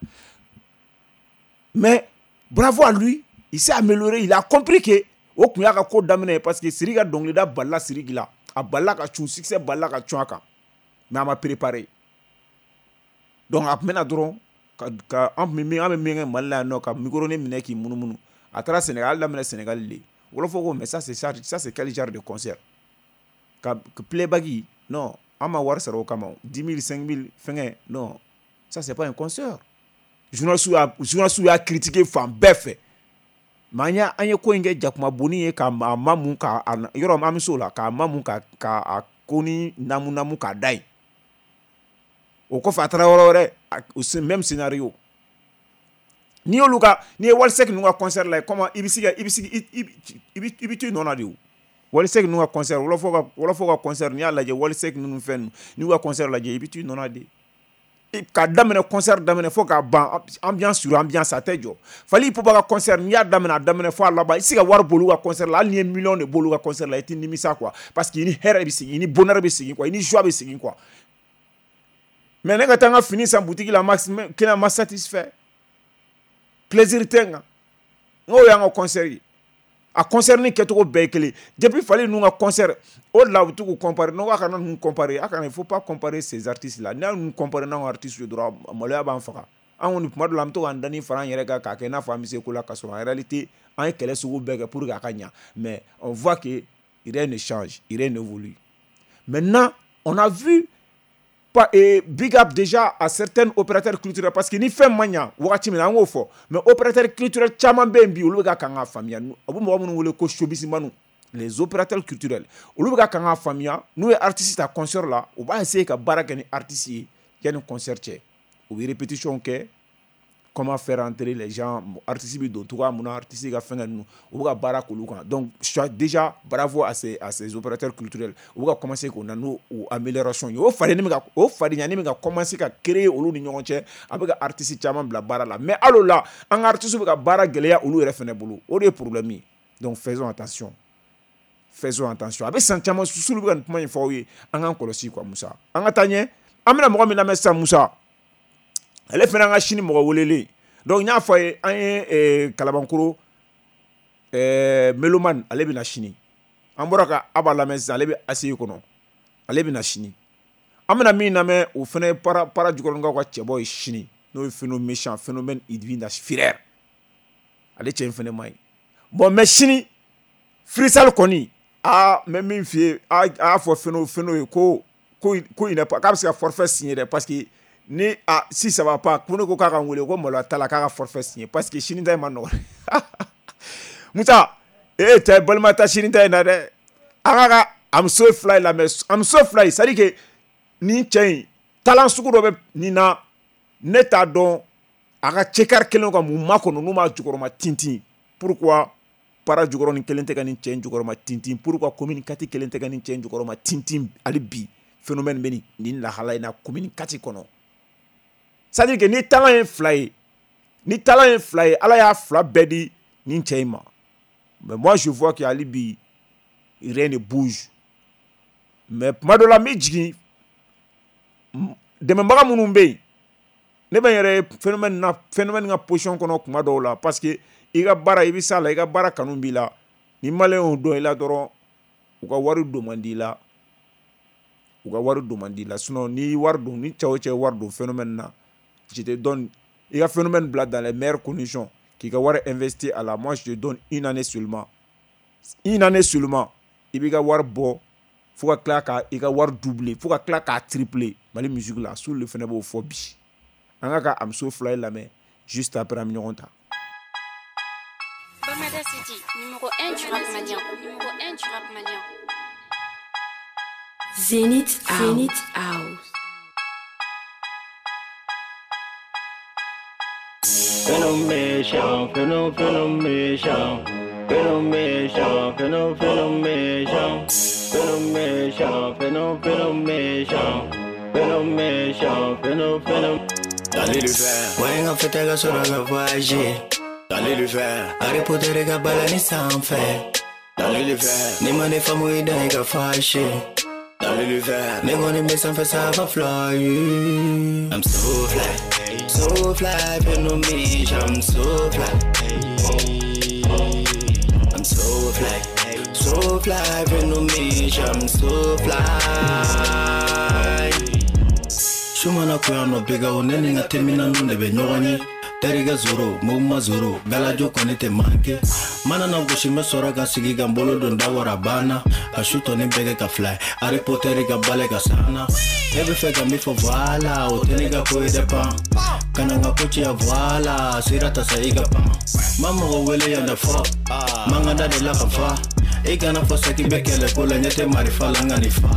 mais bravo à lui il s'est amélioré il a compris que o kunya ka ko damene parce que siri ga dongle da balla siri gila a balla ka chou succès balla ka chouaka mais m'a préparé donc apmena dron ka ka am mi am mi malla no ka micro ne mineki munu munu atara Sénégal damene Sénégal li. Mais ça c'est ça, ça c'est quel genre de concert? Que playback non, ama war saro kama dix mille cinq mille fin non, ça c'est pas un concert. Journaliste a journaliste a critiqué fan bef. Manya anye ko nge jakuma boni ka mamu ka yoro mamiso la ka mamu ka ka koni namu namu ka dai. O ko fatra worore au même scénario. Ni oluka ni walsek nunga concert la comment ibisiga ibisiga ibi ibi tu non adiu walsek nunga concert wala foka wala foka concert ni ala je walsek nunu fen nunga concert la je ibi tu non adi ka damene concert damene fo ka ban ambiance sur ambiance a tɛ jɔ fali ipo ka concert n'i y'a damene damene fo a laban i se ka wari bolu ka concert la hali ni ye million de bolu ka concert la i tɛ nimisa quoi parce que i ni hɛrɛ bɛ segin i ni bonheur bɛ segin quoi i ni joie bɛ segin quoi mais ne ka taa n ka fini san boutique la client ma satisfait plaisir tɛ n kan n'o y'an ka concert ye a concert ni kɛcogo bɛɛ ye kelen depuis fali ninnu ka concert o de la u bɛ to k'u comparer non a kana ninnu comparer a kana il faut pas comparer ces artistes là n'a ninnu comparer n'anw ka artistes ye dɔrɔn maloya b'an faga an kɔni tuma dɔ la an bɛ to k'an dani fara an yɛrɛ kan k'a kɛ i n'a fɔ an bɛ se ko la k'a sɔrɔ en réalité an ye kɛlɛ sugu bɛɛ kɛ pour que a ka ɲa mais on voit que rien ne change rien n'évolue maintenant on a vu pas et big up déjà à certains opérateurs culturels parce que ni fɛn ma ɲa wagati min na an k'o fɔ mais opérateurs culturels caman bɛ yen bi olu bɛ ka kan k'a faamuya a bɛ mɔgɔ minnu wele ko showbizmanu les opérateurs culturels olu bɛ ka kan k'a faamuya n'u ye artiste ta concert la u b'a essayer ka baara kɛ ni artiste ye yanni concert cɛ u bɛ répétition kɛ comment faire entrer les gens artistes bi don togoya mun na artiste ka fɛn kɛ ninnu u bɛ ka baara k'olu kan donc déjà bravo à ces à ces opérateurs culturels u bɛ ka commencer k'o na n'o amélioration ye o fadeni bɛ ka o fadenya bɛ ka commencer ka créer olu ni ɲɔgɔn cɛ a bɛ ka artiste caman bila baara la mais al'o la an ka artiste bɛ ka baara gɛlɛya olu yɛrɛ fɛnɛ bolo o de ye problème ye donc faisons attention faisons attention a bɛ san caman susulu bɛ ka nin kuma in fɔ aw ye an k'an kɔlɔsi quoi Musa an ka taa ɲɛ an bɛna mɔgɔ min lamɛn sisan Musa ale fɛnɛ an ka sini mɔgɔ welelen donc n y'a fɔ a ye an ye kalabankoro Meloman ale bɛna sini an bɔra ka Aba lamɛn sisan ale bɛ A C I kɔnɔ ale bɛna sini an bɛna min lamɛn o fɛnɛ ye para para jukɔrɔninkaw ka cɛbɔ ye sini n'o ye Phénomène méchant Phénomène Idwin das Firer ale cɛ in fɛnɛ man ɲi bon mais sini freestyle kɔni a mɛ min f'i ye a y'a fɔ Phéno Phéno ye ko ko ko il n'est pas k'a bɛ se ka forfait signer dɛ parce que ni ah, si ça va pas ko ne ko k'a ka n wele ko maloya t'a la k'a ka forfait signer parce que sini ta in ma nɔgɔn Musa eh cɛ balima ta sini ta in na dɛ an ka ka I'm so fly la mais I'm so fly c'est à dire que ni cɛ in talent sugu dɔ bɛ nin na ne t'a dɔn a ka cɛkari kelen ka mun ma kɔnɔ n'u ma jukɔrɔma tintin pourquoi para jukɔrɔnin kelen tɛ ka nin cɛ in jukɔrɔma tintin pourquoi commune kati kelen tɛ ka nin cɛ in jukɔrɔma tintin hali bi Phénomène bɛ nin lahala in na commune kati kɔnɔ c'est à dire que ni talent ye fila ye ni talent ye fila ye Ala y'a fila bɛɛ di nin cɛ in ma mais moi je vois que hali bi rien ne bouge mais tuma dɔ la n bɛ jigin dɛmɛbaga minnu bɛ yen ne bɛ n yɛrɛ Phénomène na Phénomène ka position kɔnɔ tuma dɔw la parce que i ka baara i bɛ s'a la i ka baara kanu b'i la ni maliyɛnw dɔn i la dɔrɔn u ka wari don man di i la u ka wari don man di i la sinon ni wari don ni cɛ o cɛ wari don Phénomène na je te donne i ka Phénomène bila dans les meilleures conditions k'i ka wari investir à la moi je te donne une année seulement une année seulement i b'i ka wari bɔ fo ka tila ka i ka wari doubler fo ka tila k'a tripler Mali musique la Soul le fɛnɛ b'o fɔ bi an ka ka I'm so fly lamɛn juste après an bɛ ɲɔgɔn ta. Bamada City, numéro un du rap malien. Numéro un du rap malien. Zenith House. Zenith House. Phénomène, phénomène, phénomène, phénomène, phénomène, phénomène, phénomène, phénomène, phénomène. Allez le faire. Ouais, en fait, elle a sur la voyager. Allez le faire. Harry Potter et Gabala ni sans faire. Allez le faire. Ni mon femme ou idée et fâché. Allez le faire. Ni mon aimé sans faire ça va fly. I'm so fly, so fly, phénomène. I'm so fly, I'm so fly, so fly, phénomène. I'm so fly. Shumana kuya no bega oneni nga temina nune be nyogani. Teriga zoro, muma zoro, galajo konete manke. Mana na goshi me sora ga sigi ga mbolo don da wara bana. A shuto ni bege ka fly, Harry Potter ga bale ga sana. Ebe fe ga mi fo voila, o teni ga koe de pan. Kana nga kochi ya voila, sirata sa iga pan. Mama go wele ya da fo, manga da de la ka fa. Iga na fo seki bekele kola nyete marifa langa ni fa.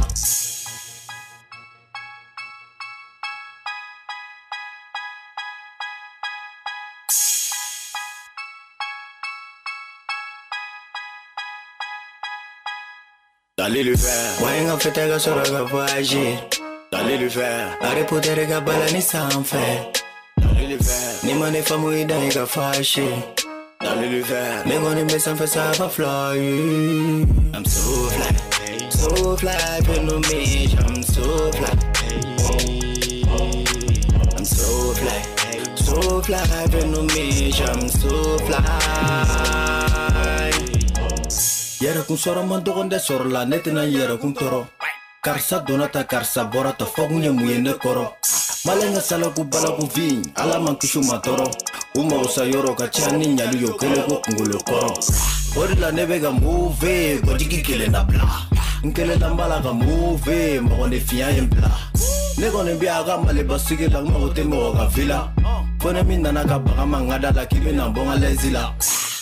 Allez le faire. Ouais, en fait, elle a sur la voyager. dans l'univers. Arrête pour des regards balani sans fait. Dans l'univers. Ni mon est famille dans les gars fâchés. Dans l'univers. Mais mon aimé sans fait ça va fly. I'm so fly. So fly, but no me. I'm so fly. I'm so fly. So fly, but no me. I'm so fly. Yera kun soro man dogonde soro la netina yera kun toro. Karsa donata karsa borata fogunye muyene koro. Malenga salaku balaku vin ala man kishu matoro. Uma usa yoro kachani nyalu yo kele ko kungolo koro. Ori la nebega move godiki kele na bla. Nkele la malaga move magone fiya yembla. Negone biaga male basige lang magote mo ga villa. Fone minana ka baga mangada la kibe na bonga lezila.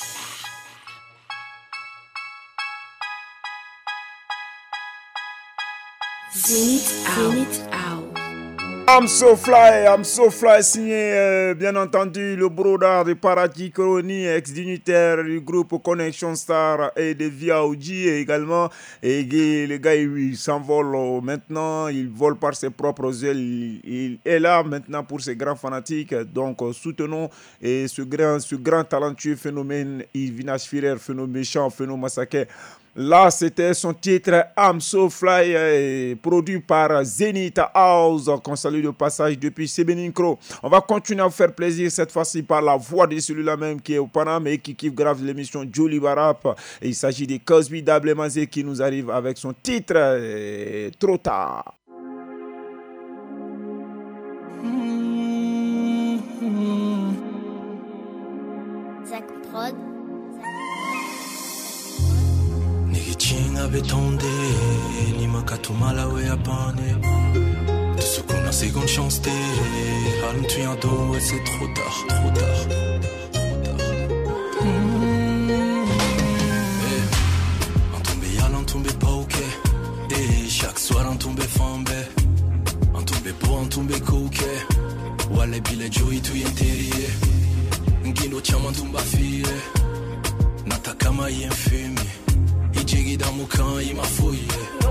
Zenith Out. Zenith Out. I'm so fly, I'm so fly, signé euh, bien entendu le brodard de Paradis Coroni, ex-dignitaire du groupe Connection Star et de Via O G également. Et le gars il s'envole maintenant, il vole par ses propres ailes, il, il est là maintenant pour ses grands fanatiques. Donc soutenons et ce grand, ce grand talentueux phénomène, Vinage Firer, phénomène méchant, phénomène massacré. Là, c'était son titre I'm So Fly, euh, produit par Zenith House, qu'on salue de passage depuis Sebeninkro. On va continuer à vous faire plaisir cette fois-ci par la voix de celui-là même qui est au Panama et qui kiffe grave l'émission Jolly Barap. Et il s'agit de Cosby Dablemazé qui nous arrive avec son titre euh, Trop tard. Zach Prod. Chinga betonde, ni makatumala we abane. De ce qu'on a seconde chance de, halm tu en dos et c'est trop tard, trop tard, trop tard. En tombé yal, en tombé pas ok. Et chaque soir en tombé fambé. En tombé beau, en tombé coquet. Wale bile joy tu yenterie. Ngino chama tumba fire. Natakama yenfumi. Ijigi da mukan ima fuye.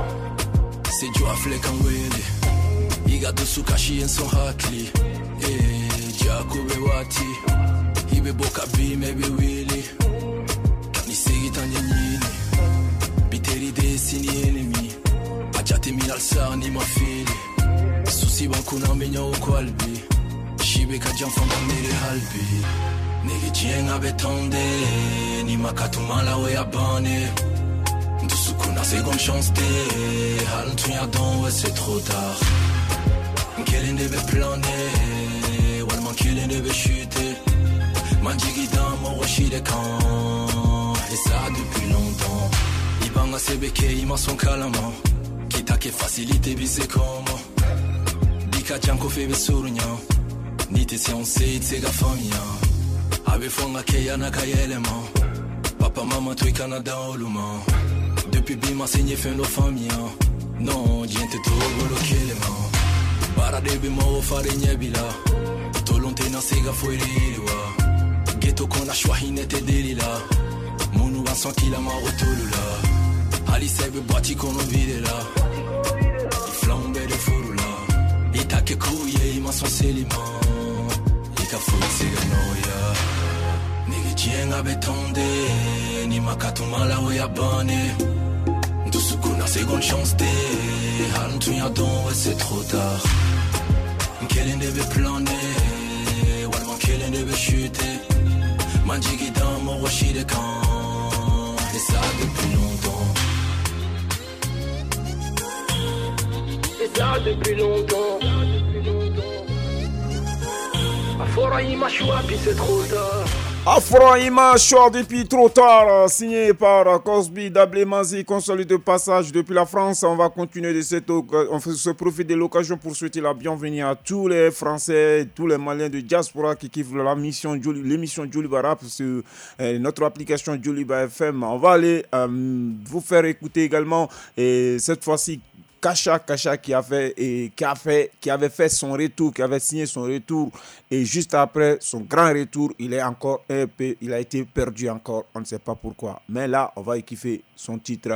Se jua flekan wele. Iga dusu kashi en son hakli. Eh, Jacobe wati. Ibe boka bi mebe wili. Kani segi tanye nyini. Biteri desi ni enemi. Ajate minal sa ni ma fili. Susi bankuna menya ukwalbi. Shibe ka janfamba mere halbi. Negi jienga betonde. Ni makatumala we abane. Kuna seconde chance de halm tu ya don ouais c'est trop tard. Killing deve planer, walman killing deve chuter. Manjigi dans mon rocher de camp. Et ça depuis longtemps. Ibanga sebeke ima son kalama. Kita ke facilité bise como. Dika janko febe surunya. Nite se on sait c'est ga famia. Abe fonga ke yana kayelema. Papa maman tu Canada oluma. Depuis bima saigné fin nos familles. Non, gente todo bloqué les mains. Para de bima o fare nyebila. Tolonte na sega foi riwa. Ghetto con la chouahine te delila. Monu va cent kila ma rotolula. Ali sebe boati con on vide là. I flambe de furula. Ita ke kouye ima son selima. Ika foi sega noya. Nigga jienga betonde. Ni makatumala we abane. Kuna seconde chance de halm tu ya don ouais c'est trop tard. Killing deve planer, walman killing deve chuter. Manjigi dans mon rocher de camp. Et ça depuis longtemps. Et ça depuis longtemps. Afora ima choua puis c'est trop tard. Afroima Short depuis trop tard, signé par Cosby Dablemazé, consolé de passage depuis la France. On va continuer de cette on se profite de l'occasion pour souhaiter la bienvenue à tous les Français, tous les Maliens de diaspora qui kiffent la mission l'émission Jolly Barap sur euh, notre application Jolly Bar F M. On va aller euh, vous faire écouter également et cette fois-ci Kacha, Kacha qui a fait et qui a fait, qui avait fait son retour, qui avait signé son retour et juste après son grand retour, il est encore un peu, il a été perdu encore, on ne sait pas pourquoi. Mais là, on va y kiffer son titre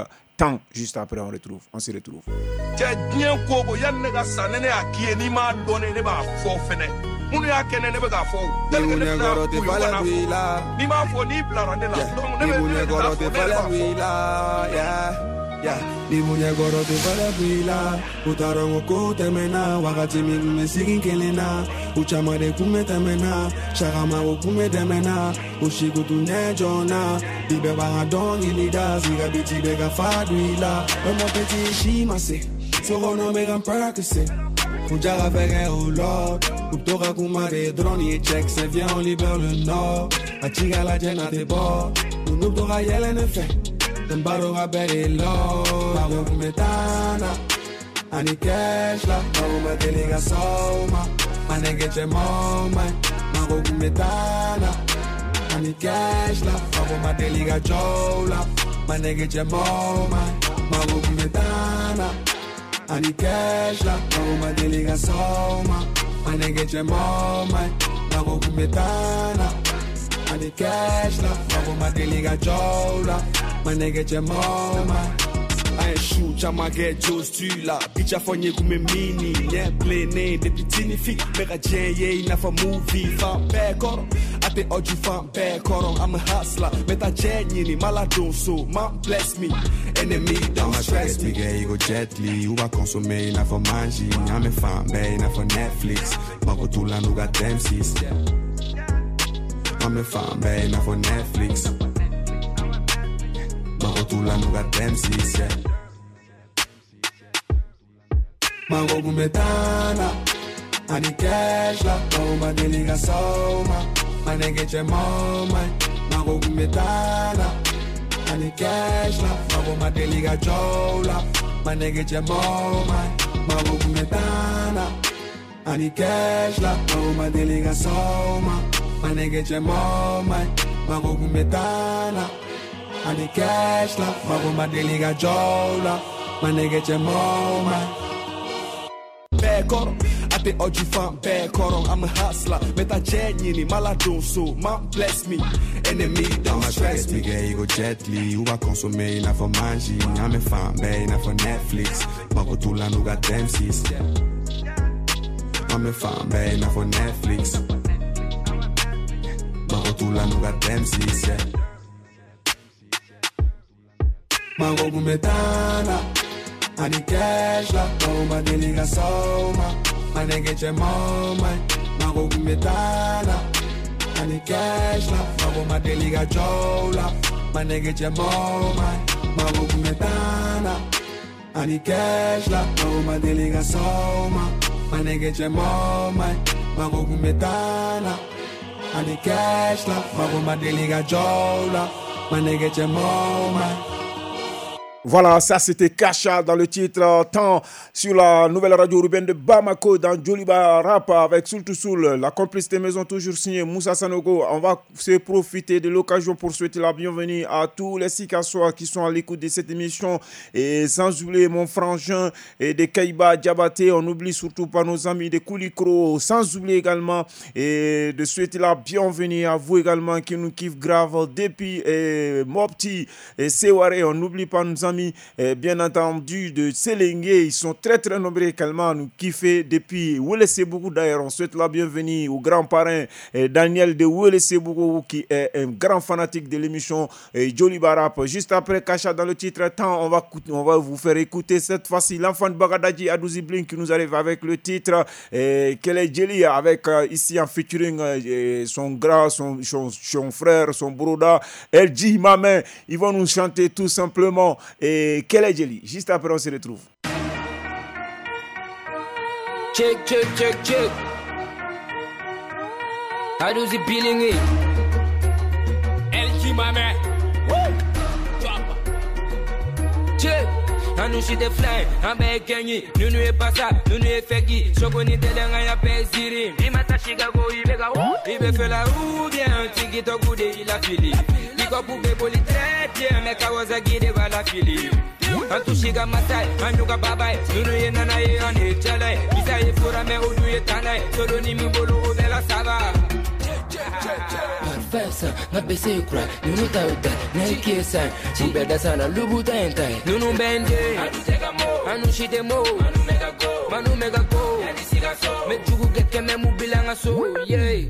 temps. Juste après, on retrouve, on se retrouve. Tiens, bien quoi, y'a ne gars ça n'est à qui ni m'a donné ne m'a fort fenêtre. Mun ya kene ne be ka fo tel ke ne goro te fala wila ni ma fo ni plan de la donc ne be goro te fala wila ya ya ni mun ya goro te fala wila utaro ko te mena wakati mi me sigin kelena uchama de kume te mena chagama o kume te mena ushigo tu ne jona di be ba don ni da ziga biti be ka fa wila o mo petit shimase so no me gan practice Fujara fait au Lord, Uptora Kumare, drone et check, c'est viens, on libère le nord. Atiga la gêne à tes bords, nous nous t'aura yel en effet. T'embaro rabel et l'or, Maro Kumetana, Ani Cash la, Maro Matelega Soma, Manege Moma, Maro Kumetana, Ani Cash la, Maro Matelega Jola, Manege Moma, Maro Kumetana. Ani cash la, mama deliga soma, manege je mama, maro kumetana. Ani cash la, mama deliga jola, manege je mama. I shoot, chama get Joe's tu la, bitch a fonye kume mini, yeah play name, de pitini fi, mega jen ye enough a movie, fan back on. Ate oju fan back on, I'm a hustler, meta jen yini, maladon so, man bless me. Enemy don't stress me. Nigga, you go gently. Ou va consommer, n'a for manger. Y'a mes femmes, ben, n'a for Netflix. Maro tout la nous gâte M six. Y'a mes femmes, ben, n'a for Netflix. Maro tout la nous gâte M six. Maro gumetana. Ani cash la. Maro ma deliga soma. Manege che moma. Maro gumetana. Ani cash la, mabo ma deliga jola, manege je moma, mabo kumetana. Ani cash la, mabo ma deliga soma, manege je moma, mabo kumetana. Ani cash la, mabo ma deliga jola, manege je moma. Bekoro, ate oju fan bekoro, I'm a hustler, meta genuine, maladon so, man bless me. Enemy don't stress me. Nigga, you go gently. Ou va consommer, n'a for manger. Y'a mes femmes, ben, n'a for Netflix. Maro tout la nous gâte M six. Y'a mes femmes, ben, n'a for Netflix. Maro tout la nous gâte M six. Maro gumetana. Ani cash la, maro ma deliga soma. Manege je moma. Maro gumetana. Ani cash la, mabo ma deliga jola, manege je moma, mabo kumetana. Ani cash la, mabo ma deliga soma, manege je moma, mabo kumetana. Ani cash la, mabo ma deliga jola, manege je moma. Voilà, ça c'était Kasha dans le titre euh, Temps sur la nouvelle radio urbaine de Bamako dans Joliba Rap avec Soul to Soul, la complicité maison toujours signée Moussa Sanogo. On va se profiter de l'occasion pour souhaiter la bienvenue à tous les Sikasois qui sont à l'écoute de cette émission et sans oublier mon frangin et de Kaiba Diabaté. On n'oublie surtout pas nos amis de Koulikro, sans oublier également et de souhaiter la bienvenue à vous également qui nous kiffent grave depuis et Mopti et Seware. On n'oublie pas nos amis Eh, bien entendu de Selengue, ils sont très très nombreux également à nous kiffer depuis Wele Seboukou. D'ailleurs, on souhaite la bienvenue au grand parrain eh, Daniel de Wele Seboukou qui est un grand fanatique de l'émission eh, Joliba Rap. Juste après Kasha dans le titre Temps, on va, on va vous faire écouter cette fois-ci l'enfant de Bagadaji Adouzi Blink qui nous arrive avec le titre eh, Kele Jelly avec euh, ici en featuring eh, son grand, son, son, son frère, son broda L G Maman. Ils vont nous chanter tout simplement et quel est Jelly. Juste après on se retrouve. Check, check, check, check. How does it feeling it? L G Maman. Check. I know she the fly, I'm begging you. You know a passa, you know a fegi. So when you tell her I pay Siri, he must have go, he make a woo. He be fella who bien, take it up good, he la fili. Pick up who be bully trade, make a was a giddy while I feel it. And to shiga masai, and you got babai, you know you're not on it, Jale. He's a for a me who do it, and I, so don't even go to the Sava. fesa nga bese kura nunu tauta na kiesa chibeda sana lubuta entai nunu bende anu tega mo anu shite mo anu mega go manu mega go yani siga so me jugu get keme mu bilanga so yeah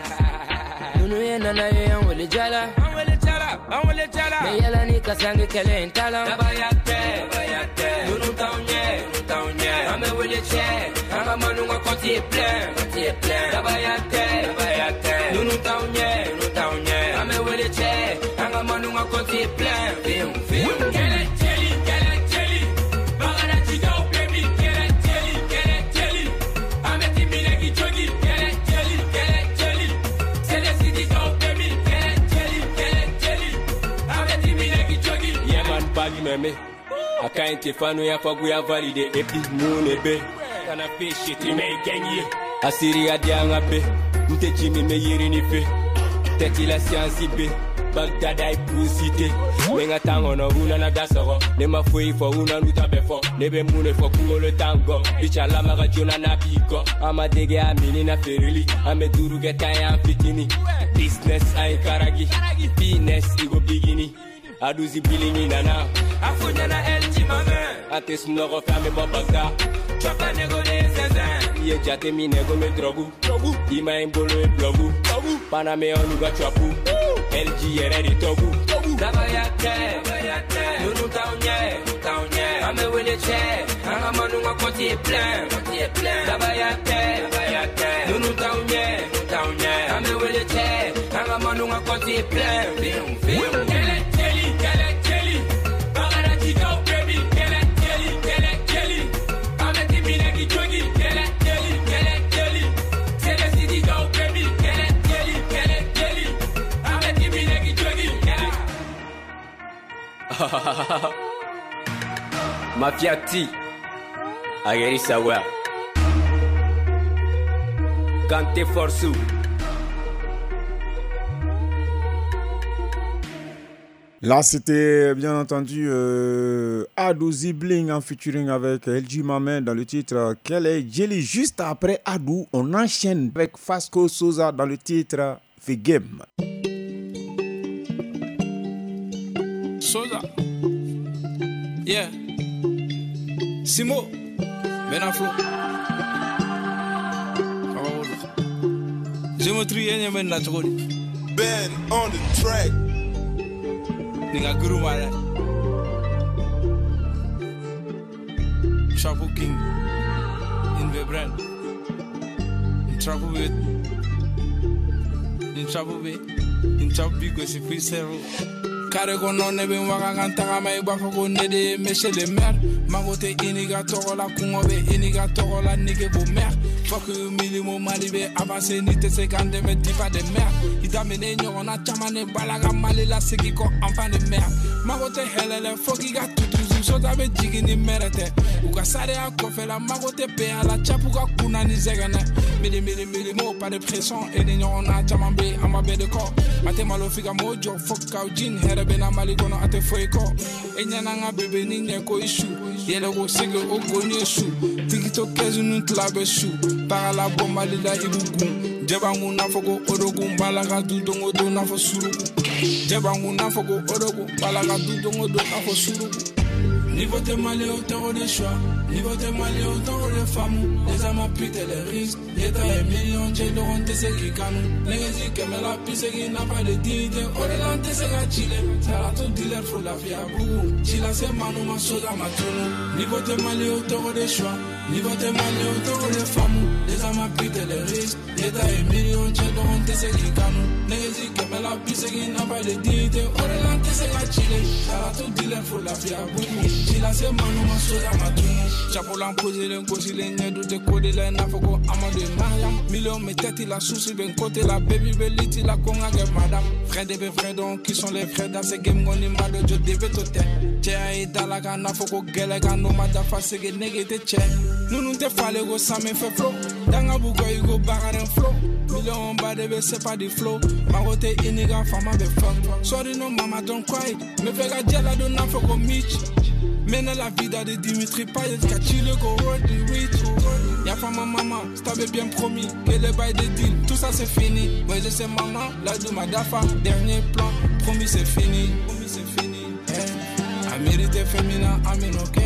nunu yena na yan wele jala an wele jala an wele jala me yala ni kasange kele entala tabayate tabayate nunu taunye nunu taunye ame wele che anga manu nga konti e plein konti e plein tabayate tabayate nunu taunye nunu taunye ame wele che anga manu nga konti e plein film film kele cheli kele cheli bagana chiga o baby kele cheli kele cheli ame timile ki jogi kele cheli kele cheli sele sidi go baby kele cheli kele cheli ame timile ki jogi yeah man bagi meme akainte fanu ya fagu ya valide epi munebe kana fishi time gagné asiri adianga be mte jimi me yiri ni fe teti la science be Bagdad ay pusite menga tango no una na gasoro ne ma foi fo una nuta be fo ne be mune fo ku le tango bicha la maga jona na biko ama dege amini na ferili ame duru ge tayan fitini business ay karagi business igo bigini aduzi bilingi nana afunya na elji mame ates no go fame bobaga chapa nego de sezen ye jate mi nego me drogu ima imbolo e blogu pana me onuga chapu elji ere di togu tabayate tabayate nunu taunye taunye ame wele che anga manu nga konti e plein konti e plein tabayate tabayate nunu taunye taunye ame wele che anga manu nga konti e plein film film kele cheli kele cheli bagara chiga o baby kele cheli kele cheli ame timile ki jogi kele cheli kele cheli sele sidi go baby kele cheli kele cheli ame timile ki jogi kele Mafiati Ageri Sawa Kante Forsu. Là, c'était bien entendu euh, Adou Zibling en featuring avec L G Mamen dans le titre Quel est Jelly. Juste après Adou, on enchaîne avec Fasco Souza dans le titre The Game. Souza, yeah, Simo, Benaflo, Geometry and Ben Natural. Ben on the track. Nigga Guru Mara, Chapo King, in the brand, in trouble with, in trouble with, in trouble because if we sell. Kare kono nebe waka kantanga mai bafo ko nede monsieur le maire magote iniga tokola kungobe iniga tokola nige bo maire fuck you milimo malibe avance ni te sekande me diva de maire ida mene nyo na chamane balaga malila segiko enfant de maire magote helele foki ga tutu so tabe jigini merete ukasare akofela magote pe ala chapuka kuna ni zegana mili mili mili mo pas de pression et nyo na chamambe amabe de ko mate malo figa mojo fuck ka jin bena malikono ate foiko enyana nga bebe ninye ko ishu yele go sege o gonye shu tikito kezu nutlabe shu para la bomba lida ibugu jebangu nafoko odogu balaga dudongo do nafo surugu jebangu nafoko odogu balaga dudongo do nafo surugu niveau de malé autant de choix niveau de malé autant de femmes les amas pite les risques l'état est million j'ai le honte c'est qui canou les que me la pisse qui n'a pas de dignité au-delà de ce gars chile ça a tout dealer faut la vie à bout chila c'est manu ma soda ma tono niveau de malé autant de choix niveau de malé autant de femmes les amas pite les risques l'état est million j'ai le honte c'est qui canou les que me la pisse qui n'a pas de dignité au-delà de ce gars chile ça a tout dealer faut la vie à bout chila se manu masoda matunu chapolan posé le gosi le nyedu te kode le nafoko amade mariam million me tête la souci ben côté la baby beliti la konga ge madame frère de frère donc qui sont les frères dans ce game on imba de je devait tout cɛ a ye dala kan n'a fɔ ko gɛlɛ kan n'o ma dafa sege nege tɛ cɛ nunu tɛ fale ko sami fɛ flo danga b'u kɔ i ko bagaren flo million ba de bɛ sepa di flo mago tɛ i ni ka fama bɛ fɔ sorry no mama don't cry me fɛ ka jɛla don n'a fɔ ko Mitch mena la vida de Dimitri Payet qu'a chillé go road the rich y'a pas ma maman je t'avais bien promis que les bails des deals tout ça c'est fini ouais je sais maman la de ma dafa dernier plan promis c'est fini promis c'est fini eh a mérité féminin amen ok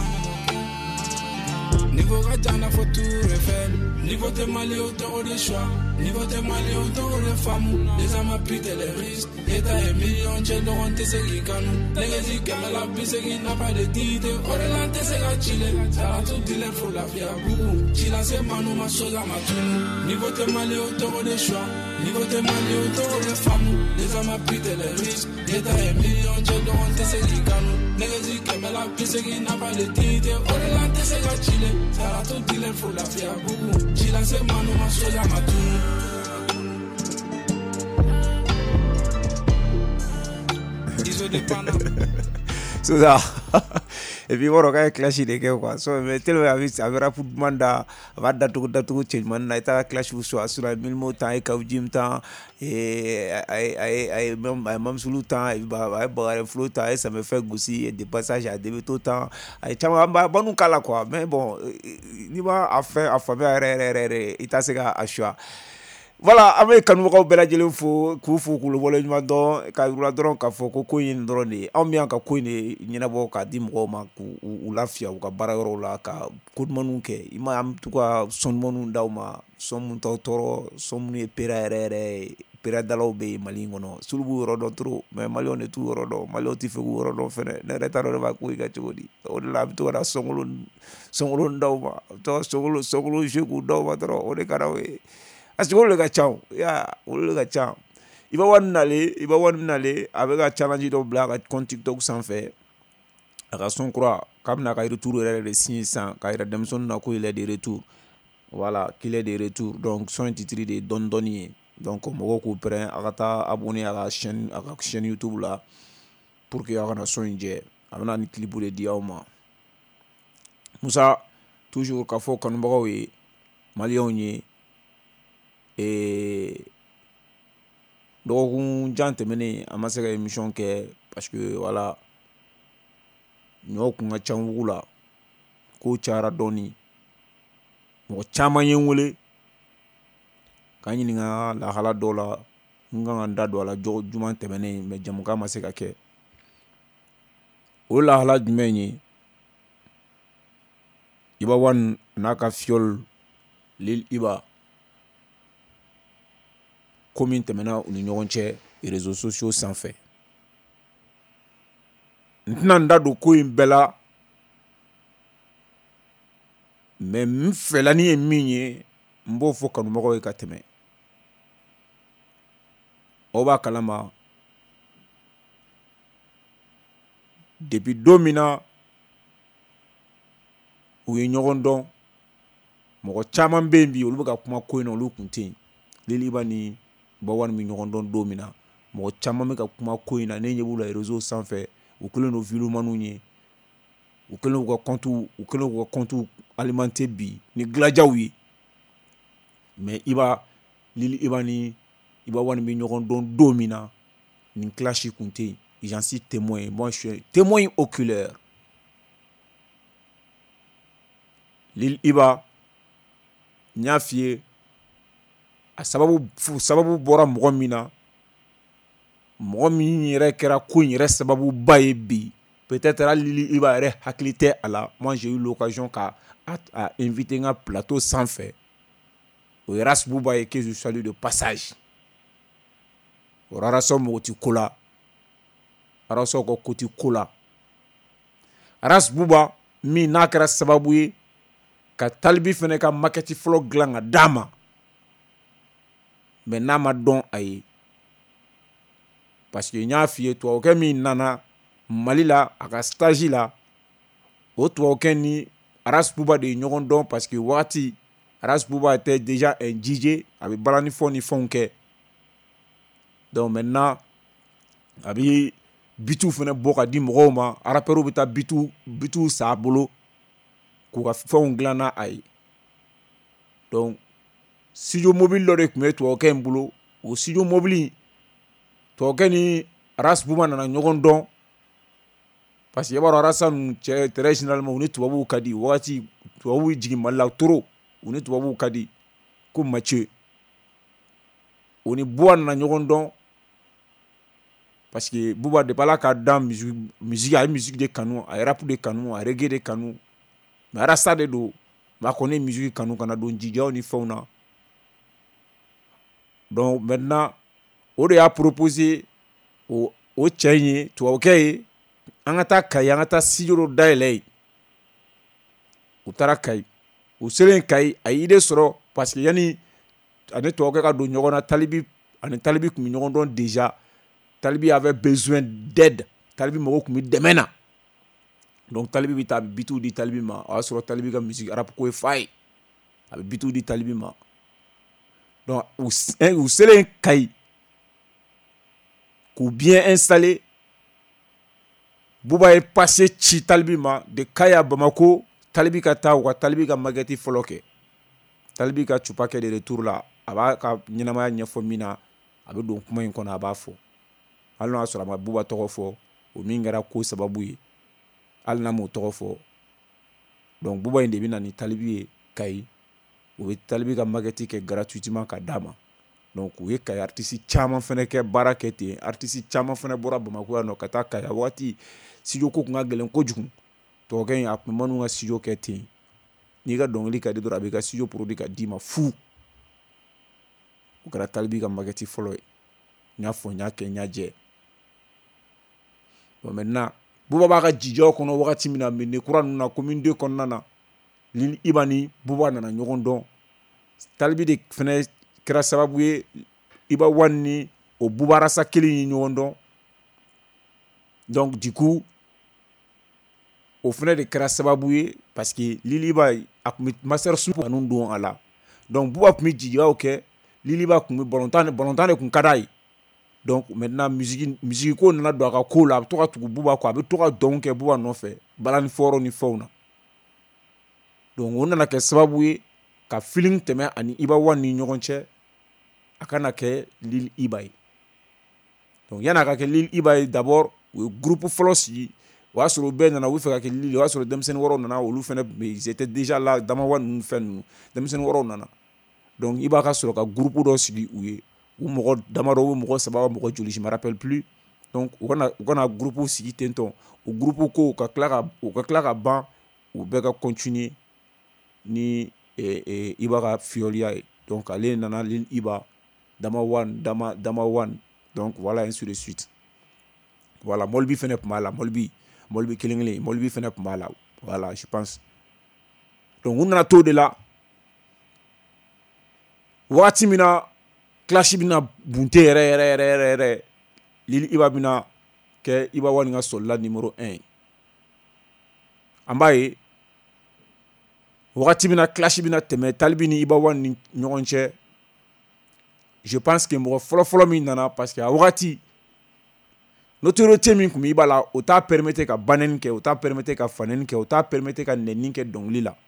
niveau Radjana faut tout refaire niveau t'es malé au taureau de choix niveau t'es malé au taureau de femme les âmes à piter les risques et t'as un million de dollars t'es segui canou les gars qui me la bise qui n'a pas de titre orelante c'est gars chile ça va tout dire faut la vie à bout chila c'est manu ma soga ma tout niveau t'es malé au taureau de choix niveau t'es malé au taureau de femme les âmes à piter les risques et t'as un million de dollars t'es segui canou les gars qui me la bise qui n'a pas de titre orelante c'est gars chile ça va tout dire faut la vie à bout chila c'est manu ma soga ma tout c'est ça. Et puis voilà, quand il clash il est quoi. So mais tellement avec avec rapport manda va datu datu change man na ita clash vous soit sur mille mots temps et ka jim temps et ay ay ay même même sous le temps et ba ba flow temps ça me fait goussi des passages à début tout temps ay chama ba bon kala quoi mais bon ni ba affaire affaire re re re ita sega ashwa. Voilà, avec kanumakaw bɛɛ lajɛlen fo k'u fo k'u waleɲuman dɔn ka yir'u la dɔrɔn k'a fɔ ko ko in dɔrɔn de ye anw bɛ yan ka ko in de ɲɛnabɔ k'a di mɔgɔw ma k'u lafiya u ka baara yɔrɔw la ka ko ɲumanw kɛ i ma an bɛ to ka sɔn ɲumanw d'aw ma sɔn minnu t'aw tɔɔrɔ sɔn minnu ye pera yɛrɛ yɛrɛ ye pera dalaw bɛ yen Mali in kɔnɔ sulu b'u yɔrɔ dɔn trop mais maliyɛnw de t'u yɔrɔ dɔn maliyɛnw tɛ fɛ k'u yɔrɔ dɔn fɛnɛ ne yɛrɛ t'a dɔn ne b'a ko in kɛ cogo di o de la a bɛ to ka na sɔngolo sɔngolo d'aw ma a bɛ to ka sɔngolo sɔngolo jouer k'u d'aw ma dɔrɔn o de ka d'aw ye. Parce que olu ka ca ya olu ka ca i b'a wari nale i b'a wari nale a bɛ ka challenge dɔ bila a ka compte TikTok sanfɛ a ka son kura k'a bɛna ka retour yɛrɛ de signer sisan k'a yira denmisɛnninw na ko il est de retour voilà qu'il est de retour donc son titre de dɔɔni dɔɔni ye donc mɔgɔw k'u pɛrɛn a ka taa abonner a ka chaîne a ka chaîne YouTube la pour que a kana son in jɛ a bɛna ni clip de di aw ma Musa toujours k'a fɔ kanubagaw ye maliyɛnw ye et dɔgɔkun jan tɛmɛnen a ma se ka émission kɛ parce que voilà ɲɔw kun ka ca wugu la ko cayara dɔɔni mɔgɔ caman ye n wele ka n ɲininka lahala dɔw la n kan ka n da don a la jɔgɔ juman tɛmɛnen mais jamukan ma se ka kɛ o lahala jumɛn ye Iba Wan n'a ka fiole Lil Iba commune tɛmɛna u ni ɲɔgɔn cɛ réseaux sociaux sanfɛ n tɛna n da don ko in bɛɛ la mais n fɛlani ye min ye n b'o fɔ kanubagaw ye ka tɛmɛ aw b'a kalama depuis don min na u ye ɲɔgɔn dɔn mɔgɔ caman bɛ yen bi olu bɛ ka kuma ko in na olu kun tɛ yen Lil Iba ni Iba Wan mi ɲɔgɔn dɔn don min na mɔgɔ caman bɛ ka kuma ko in na ne ɲɛ b'u la réseau sanfɛ u kɛlen don vidéomanw ye u kɛlen k'u ka compte u kɛlen k'u ka compte alimenter bi ni dilanjaw ye mais Iba Lil Iba ni Iba Wan mi ɲɔgɔn dɔn don min na ni clash kun tɛ yen j'en suis témoin moi je suis témoin oculaire Lil Iba n y'a f'i ye a sababu sababu bɔra mɔgɔ min na mɔgɔ min yɛrɛ kɛra ko in yɛrɛ sababu ba ye bi peut-être hali Lil Iba yɛrɛ hakili tɛ a la moi j'ai eu l'occasion ka a inviter n ka plateau sanfɛ o ye Ras Bouba ye que je salue de passage o Raso mɔgɔ ti ko la Raso ka ko ti ko la Ras Bouba min n'a kɛra sababu ye ka Talibi fɛnɛ ka maquette fɔlɔ dilan ka d'a ma mais n'a ma dɔn a ye parce que n y'a f'i ye tubabukɛ min nana Mali la a ka stage la o tubabukɛ ni Ras Bouba de ye ɲɔgɔn dɔn parce que wagati Ras Bouba était déjà un D J a bɛ balani fɔ ni fɛnw kɛ donc maintenant a bɛ bitu fana bɔ ka di mɔgɔw ma rappeur bɛ taa bitu bitu sa bolo k'u ka fɛnw dilan n'a a ye donc studio mobile dɔ de tun bɛ tubabukɛ in bolo o studio mobile tubabukɛ ni Ras Buma nana ɲɔgɔn dɔn parce que i b'a dɔn Rasa ninnu cɛ très généralement u ni tubabuw ka di wagati tubabuw jigin Mali la trop u ni tubabuw ka di ko Mathieu o ni Buwa nana ɲɔgɔn dɔn parce que Buba de bala ka dan musique musique a ye musique de kanu a ye rap de kanu a reggae de kanu mais Rasa de do mais a kɔni ye musique kanu kana don jijaw ni fɛnw na donc maintenant o de y'a proposé o o cɛ in ye tubabukɛ ye an ka taa Kayi an ka taa studio dɔ dayɛlɛ yen u taara Kayi u selen Kayi a ye idée sɔrɔ parce que yani ani tubabukɛ ka don ɲɔgɔn na Talibi ani Talibi tun bɛ ɲɔgɔn dɔn déjà Talibi avait besoin d'aide Talibi mɔgɔw tun bɛ dɛmɛ na donc Talibi bɛ taa a bɛ bitiw di Talibi ma o y'a sɔrɔ Talibi ka musique rap ko ye fa ye a bɛ bitiw di Talibi ma donc u u selen Kayi k'u bien installé Buba ye passé ci Talibi ma de Kayi à Bamako Talibi ka taa u ka Talibi ka maquette fɔlɔ kɛ Talibi ka cupa kɛ de retour la a b'a ka ɲɛnamaya ɲɛfɔ min na a bɛ don kuma in kɔnɔ a b'a fɔ hali n'a sɔrɔ a ma Buba tɔgɔ fɔ o min kɛra ko sababu ye hali n'a m'o tɔgɔ fɔ donc Buba in de bɛ na ni Talibi ye Kayi u bɛ Talibi ka maquette kɛ gratuitement ka d'a ma donc u ye Kayi artiste caman fana kɛ baara kɛ ten artiste caman fana bɔra Bamako yan nɔ ka taa Kayi a waati studio ko tun ka gɛlɛn kojugu tɔgɔkɛ in a tun man n'u ka studio kɛ ten n'i ka dɔnkili ka di dɔrɔn a b'i ka studio produit ka d'i ma fu o kɛra Talibi ka maquette fɔlɔ ye n y'a fɔ n y'a kɛ n y'a jɛ bon maintenant Buba b'a ka jijaw kɔnɔ wagati min na Mende kura ninnu na commune deux kɔnɔna na Lil Iba ni Buba nana ɲɔgɔn dɔn Talibi de fana kɛra sababu ye Iba One ni o Buba Rasa kelen ye ɲɔgɔn dɔn donc du coup o fana de kɛra sababu ye parce que Lil Iba a tun bɛ master sup ninnu don a la donc Buba tun bɛ jigiyaw kɛ Lil Iba tun bɛ balontan balontan de tun ka d'a ye donc maintenant musique musique ko nana don a ka ko la a bɛ to ka tugu Buba kɔ a bɛ to ka dɔn kɛ Buba nɔfɛ balani fɔyɔrɔ ni fɛnw na donc o nana kɛ sababu ye ka feeling tɛmɛ ani Iba One ni ɲɔgɔn cɛ a kana kɛ Lil Iba ye donc yan'a ka kɛ Lil Iba ye d'abord u ye groupe fɔlɔ sigi o y'a sɔrɔ u bɛɛ nana u bɛ fɛ ka kɛ Lil o y'a sɔrɔ denmisɛnnin wɛrɛw nana olu fana ils étaient déjà là Damawa ninnu fɛn ninnu denmisɛnnin wɛrɛw nana donc Iba ka sɔrɔ ka groupe dɔ sigi u ye u mɔgɔ damadɔ u mɔgɔ saba mɔgɔ joli je me rappelle plus donc u kana u kana groupe sigi ten tɔ o groupe ko u ka tila ka u ka tila ka ban u bɛɛ ka continuer ni eh, eh, Iba ka fiyɔliya ye donc ale nana Lil Iba Dama One Dama Dama One donc voilà ainsi de suite voilà Molbi fana tun b'a la Molbi Molbi kelen kelen Molbi fana tun b'a la voilà je pense donc u nana to de la wagati min na clash bɛna bunte yɛrɛ yɛrɛ yɛrɛ yɛrɛ yɛrɛ Lil Iba bɛna kɛ Iba One ka soldat numéro un ye an b'a ye wagati min na clash bɛna tɛmɛ Talibi ni Iba One ni ɲɔgɔn cɛ je pense que mɔgɔ fɔlɔfɔlɔ min nana parce que a wagati notoriété min tun bɛ Iba la o t'a permettre ka banɛni kɛ o t'a permettre ka fanɛni kɛ o t'a permettre ka nɛni kɛ dɔnkili la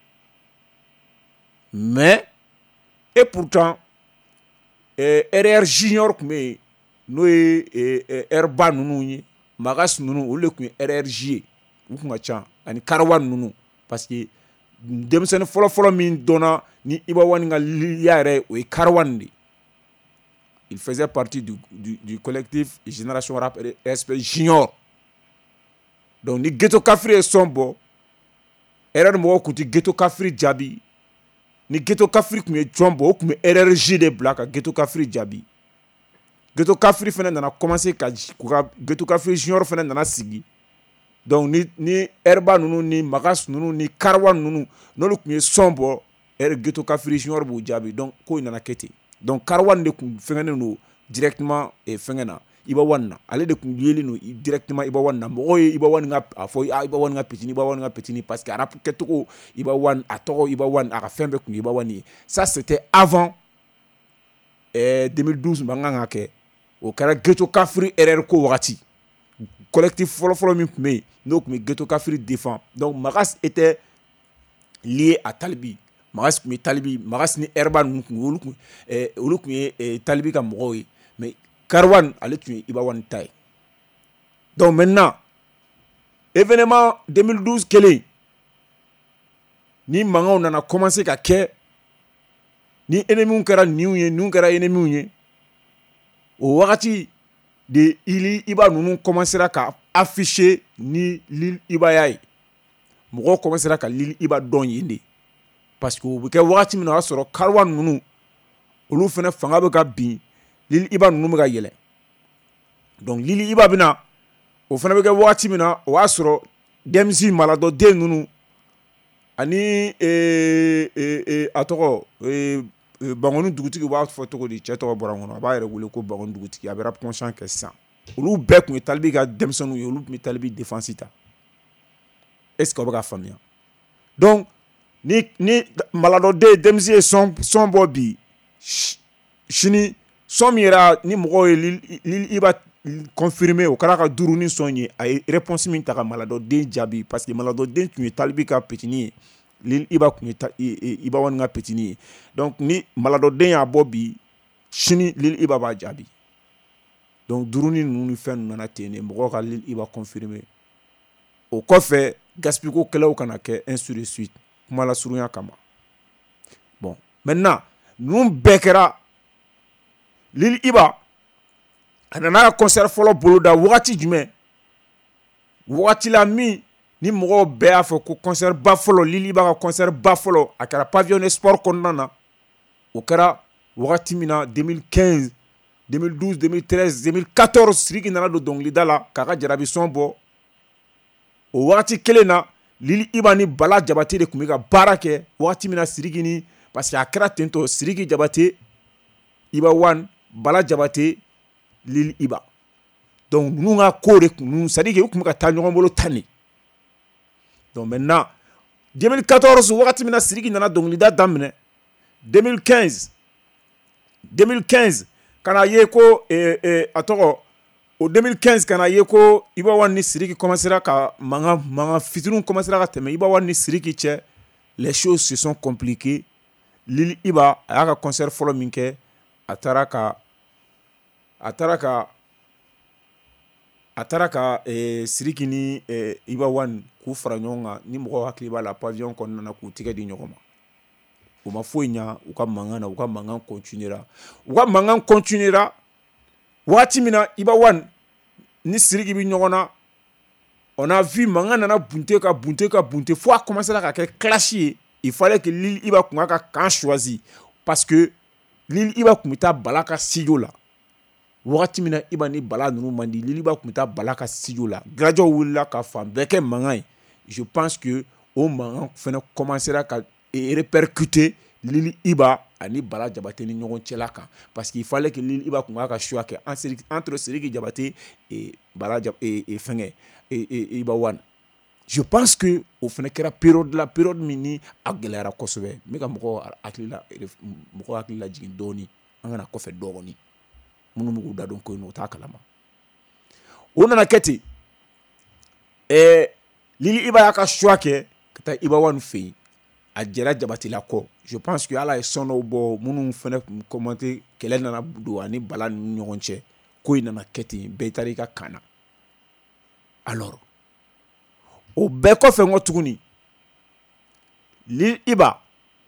mais et pourtant eh, R R Junior tun bɛ yen n'o ye eh, eh, Rba ninnu ye Magas ninnu olu de tun ye R R J ye u tun ka ca ani Karawa ninnu parce que denmisɛnnin fɔlɔfɔlɔ min dɔnna ni Iba One ka liliya yɛrɛ o ye Karawan de il faisait partie du, du, du collectif Génération Rap R S P Junior donc ni Ghetto Kafri ye son bɔ R R mɔgɔw tun tɛ Ghetto Kafri jaabi ni Ghetto Kafri tun ye jɔn bɔ o tun bɛ R R J de bila ka Ghetto Kafri jaabi Ghetto Kafri fana nana commencer ka ka Ghetto Kafri Junior fana nana sigi donc ni ni Rba ninnu ni Magas ninnu ni Karawa ninnu n'olu tun ye son bɔ R Ghetto Kafri Junior b'u jaabi donc ko in nana kɛ ten donc Karawan de tun fɛngɛnen don directement fɛngɛ na Iba One na ale de tun yelen don directement Iba One na mɔgɔw ye Iba One ka a fɔ ah Iba One ka petini Iba One ka petini parce que rap kɛcogo Iba One a tɔgɔ Iba One a ka fɛn bɛɛ tun ye Iba One ye ça c'était avant euh, deux mille douze man kan ka kɛ o kɛra Ghetto Kafri R R ko wagati collectif folo folo min kun be no kun ghetto kafiri défend. Donc Magas était lié à Talibi. Magas kun Talibi, Magas ni Erban kun olu kun eh olu kun Talibi ka mogo yi. Mais Karwan ale tun Iba Wan tay. Donc maintenant événement deux mille douze kele ni manga on a commencé ka kɛ ni ennemi kɛra niw ye niw kɛra ennemi ye o wakati de ili Iba nunu commencera ka afficher ni Lil Iba yaye mɔgɔ commencera ka Lil Iba dɔn yende parce que o bɛ kɛ wakati min na o y'a sɔrɔ Karwan nunu olu fɛnɛ fanga bɛ ka bin Lil Iba nunu bɛ ka yɛlɛ donc Lil Iba bɛna o fɛnɛ bɛ kɛ wakati min na o y'a sɔrɔ denmisɛn maladɔ den nunu ani ee ee a tɔgɔ ee Bangoni dugutigi b'a fɔ cogo di cɛ tɔgɔ bɔra kɔnɔ a b'a yɛrɛ wele ko Bangoni dugutigi a bɛ rap conscient kɛ sisan olu bɛɛ kun ye Talibi ka denmisɛnninw ye olu kun bɛ Talibi défense ta est ce que o bɛ ka faamuya donc ni ni maladɔden denmisɛn ye sɔn sɔn bɔ bi sini sɔn min yɛrɛ ni mɔgɔw ye Lil Iba confirmé o kɛra ka duuru ni sɔn ye a ye réponse min ta ka maladɔden jaabi parce que maladɔden tun ye Talibi ka petini ye Lil Iba kun ye Iba Wan ka petini ye donc ni maladɔden y'a bɔ bi sini Lil Iba b'a jaabi donc duuru ni ninnu ni fɛn ninnu nana ten de mɔgɔw ka Lil Iba confirmé o kɔfɛ gaspiko kɛlɛw kana kɛ ainsi de suite kuma la surunya kama bon maintenant ninnu bɛɛ kɛra Lil Iba a nana ka concert fɔlɔ boloda wagati jumɛn wagati la min ni mɔgɔw bɛɛ y'a fɔ ko concert ba fɔlɔ Lil Iba ka concert ba fɔlɔ a kɛra pavillon de sport kɔnɔna na o kɛra wagati min na deux mille quinze deux mille douze deux mille treize deux mille quatorze Sidiki nana don dɔnkilida la k'a ka jarabi sɔn bɔ o wagati kelen na Lil Iba ni Bala Jabate de tun bɛ ka baara kɛ wagati min na Sidiki ni parce que a kɛra ten tɔ Sidiki Jabate Iba Wan Bala Jabate Lil Iba donc ninnu ka ko de kun c'est à dire que u tun bɛ ka taa ɲɔgɔn bolo tan de donc maintenant deux mille quatorze wagati min na Sidiki nana dɔnkilida daminɛ deux mille quinze deux mille quinze kana ye ko eh, eh, a tɔgɔ o deux mille quinze kana ye ko Iba Wan ni Sidiki commencera ka mankan mankan fitininw commencera ka tɛmɛ Iba Wan ni Sidiki cɛ les choses se sont compliquées Lil Iba a y'a ka concert fɔlɔ min kɛ a taara ka a taara ka a taara ka eh, Sidiki ni eh, Iba Wan k'u fara ɲɔgɔn kan ni mɔgɔw hakili b'a la pavillon kɔnɔna na k'u tigɛ di ɲɔgɔn ma o ma foyi ɲa u ka mankan na u ka mankan continuera u ka mankan continuera waati min na Iba Wan ni Sidiki bi ɲɔgɔn na on a vu mankan nana bunte ka bunte ka bunte fo a commencera ka kɛ clash ye il fallait que Lil Iba kun ka camp choisi parce que Lil Iba kun bɛ taa Bala ka studio la wagati min na Iba ni Bala ninnu man di Lil Iba kun bɛ taa Bala ka studio la garajiw wulila ka fan bɛɛ kɛ mankan ye je pense que o mankan fana commencera ka répercuter Lil Iba ani Bala Jabate ni ɲɔgɔn cɛla kan parce qu'il fallait que Lil Iba kun ka choix kɛ entre Sidiki Jabate et Bala et et fɛngɛ et Iba Wan je pense que o fana kɛra période la période min ni a gɛlɛyara kosɛbɛ n bɛ ka mɔgɔw hakili la mɔgɔw hakili lajigin dɔɔni an kana kɔfɛ dɔɔni minnu bɛ k'u da dɔn ko in o t'a kalama o nana kɛ ten ɛɛ Lil Iba y'a ka choix kɛ ka taa Iba Wan fɛ yen a jɛra Jabate la kɔ je pense que ala ye sɔn dɔw bɔ minnu fana tun commenté kɛlɛ nana don ani Bala ni ɲɔgɔn cɛ ko in nana kɛ ten bɛɛ taara i ka kan na alors o bɛɛ kɔfɛ n ko tuguni Lil Iba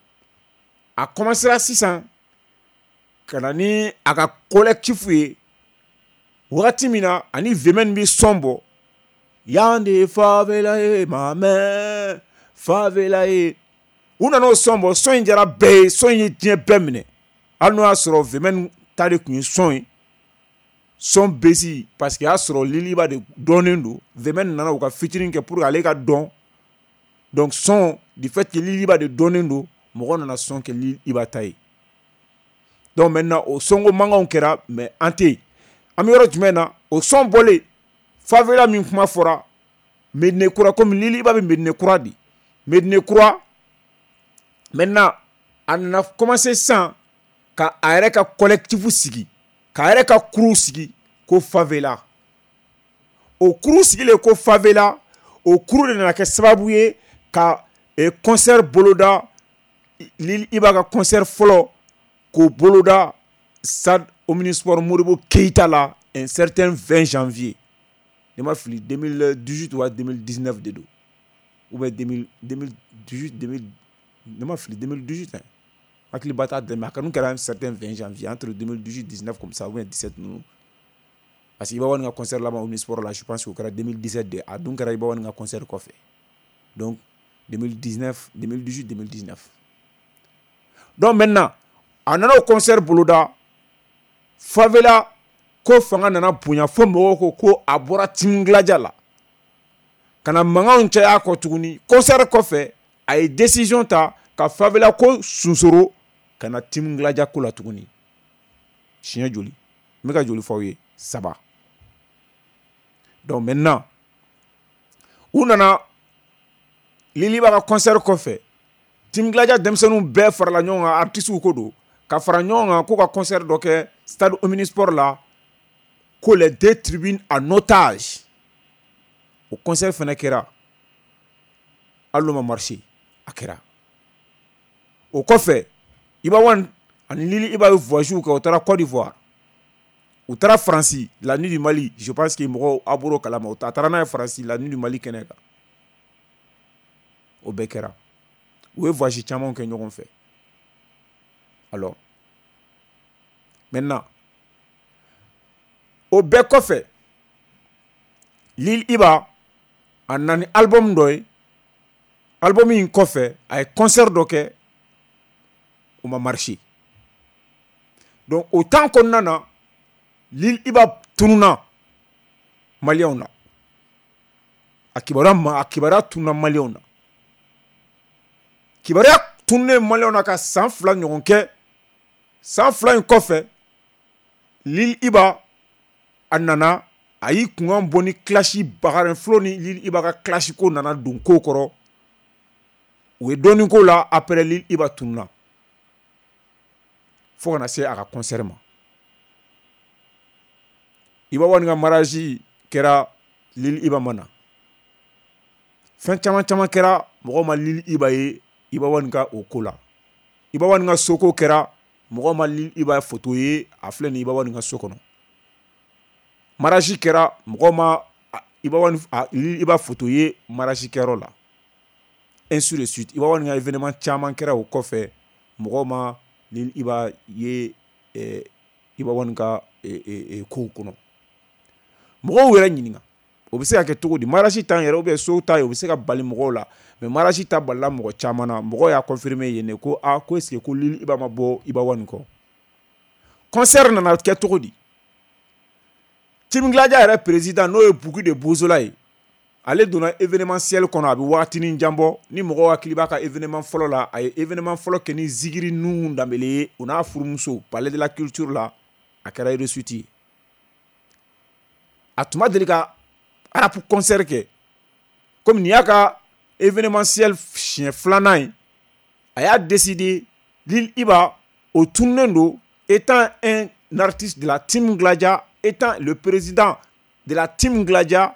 a commencera sisan ka na ni a ka collectif ye wagati min na ani Vemɛn bi sɔn bɔ yande favela ye mamɛ favela ye u nana o sɔn bɔ sɔn in jara bɛɛ ye sɔn in ye diɲɛ bɛɛ minɛ hali n'o y'a sɔrɔ Vemɛn ta de tun ye sɔn ye sɔn besi parce que y'a sɔrɔ Lil Iba de dɔnnen don Vemɛn nana u ka featuring kɛ pour que ale ka dɔn donc sɔn du fait que Lil Iba de dɔnnen don mɔgɔ nana sɔn kɛ Lil Iba ta ye donc maintenant o sɔnko mankanw kɛra mais an tɛ yen an bɛ yɔrɔ jumɛn na o sɔn bɔlen favela min kuma fɔra Medine Kura komi Lil Iba bɛ Medine Kura di Medine Kura maintenant a nana commencer sisan ka a yɛrɛ ka collectif sigi k'a yɛrɛ ka crew sigi ko favela o kuru sigilen ko favela o kuru de nana kɛ sababu ye ka eh, concert boloda Lil Iba ka concert fɔlɔ k'o boloda stade Omnisport Modibo Keita la un certain vingt janvier ne ma fili deux mille dix-huit ou deux mille dix-neuf de do ou bien deux mille dix-huit deux mille ne ma fili deux mille dix-huit hein hakili bata de ma kanu kɛra un certain vingt janvier entre deux mille dix-huit dix-neuf comme ça ou bien dix-sept nous parce que Iba wani ka concert là-bas Omnisport là je pense que kɛra deux mille dix-sept de a dun kɛra Iba wani ka concert kɔfɛ donc deux mille dix-neuf deux mille dix-huit deux mille dix-neuf donc maintenant a nana o concert boloda favela ko fanga nana bonya fo mɔgɔw ko ko a bɔra Timinglaja la kana mankanw caya kɔ tuguni concert kɔfɛ a ye décision ta ka favela ko sunsoro kana Timinglaja ko la tuguni siɲɛ joli n bɛ ka joli fɔ aw ye saba donc maintenant u nana Lil Iba ka concert kɔfɛ Timinglaja denmisɛnninw bɛɛ farala ɲɔgɔn kan artistes ko don ka fara ɲɔgɔn kan ko ka concert dɔ kɛ stade Omnisport la ko les deux tribunes en otage o concert fana kɛra hali ma marché a kɛra o kɔfɛ Iba One ani Lil Iba ye voyage kɛ o taara Côte d'Ivoire u taara Faransi la nuit du Mali je pense que mɔgɔw a bɔr'o kalama o taara n'a ye Faransi la nuit du Mali kɛnɛ kan o bɛɛ kɛra u ye voyage caman kɛ ɲɔgɔn fɛ alors maintenant o bɛɛ kɔfɛ Lil Iba a nana album dɔ ye album in kɔfɛ a ye concert dɔ kɛ o ma marché donc o temps kɔnɔna na Lil Iba tununa maliyɛnw na a kibaruya ma a kibaruya tununa maliyɛnw na kibaruya tununen maliyɛnw na ka san fila ɲɔgɔn kɛ san fila in kɔfɛ Lil Iba a nana a y'i kunkan bɔ ni clash Bakaren Flo ni Lil Iba ka clash ko nana don ko kɔrɔ u ye dɔɔnin ko la après Lil Iba tununa fo kana se a ka concert ma Iba One ka mariage kɛra Lil Iba mana fɛn caman caman kɛra mɔgɔ ma Lil Iba ye Iba One ka o ko la Iba One ka soko kɛra mɔgɔ ma Lil Iba photo ye a filɛ ni Iba One ka so kɔnɔ mariage kɛra mɔgɔ ma Iba One Lil Iba photo ye mariage kɛyɔrɔ la ainsi de suite Iba One ka événement caman kɛra o kɔfɛ mɔgɔ ma Lil Iba ye eh, Iba One ka eh, eh, kow kɔnɔ mɔgɔw yɛrɛ ɲininka o bɛ se ka kɛ cogo di mariage ta yɛrɛ ou bien so ta ye o bɛ se ka bali mɔgɔw la mais mariage ta balila mɔgɔ caman na mɔgɔw y'a confirmer yen ko ah ko est-ce que ko Lil Iba ma bɔ Iba One kɔ concert nana kɛ cogo di Timinglaja yɛrɛ président n'o ye Buki de Bozola ye ale donna événementiel kɔnɔ a bɛ wagatinin jan bɔ ni mɔgɔw hakili b'a ka événement fɔlɔ la a ye événement fɔlɔ kɛ ni Zigiri Nuhu Danbele ye o n'a furumuso palais de la culture la a kɛra réussite ye a tun ma deli ka rap concert kɛ comme nin y'a ka événementiel siɲɛ filanan ye a y'a décidé Lil Iba o tununen don étant un artiste de la Timinglaja étant le président de la Timinglaja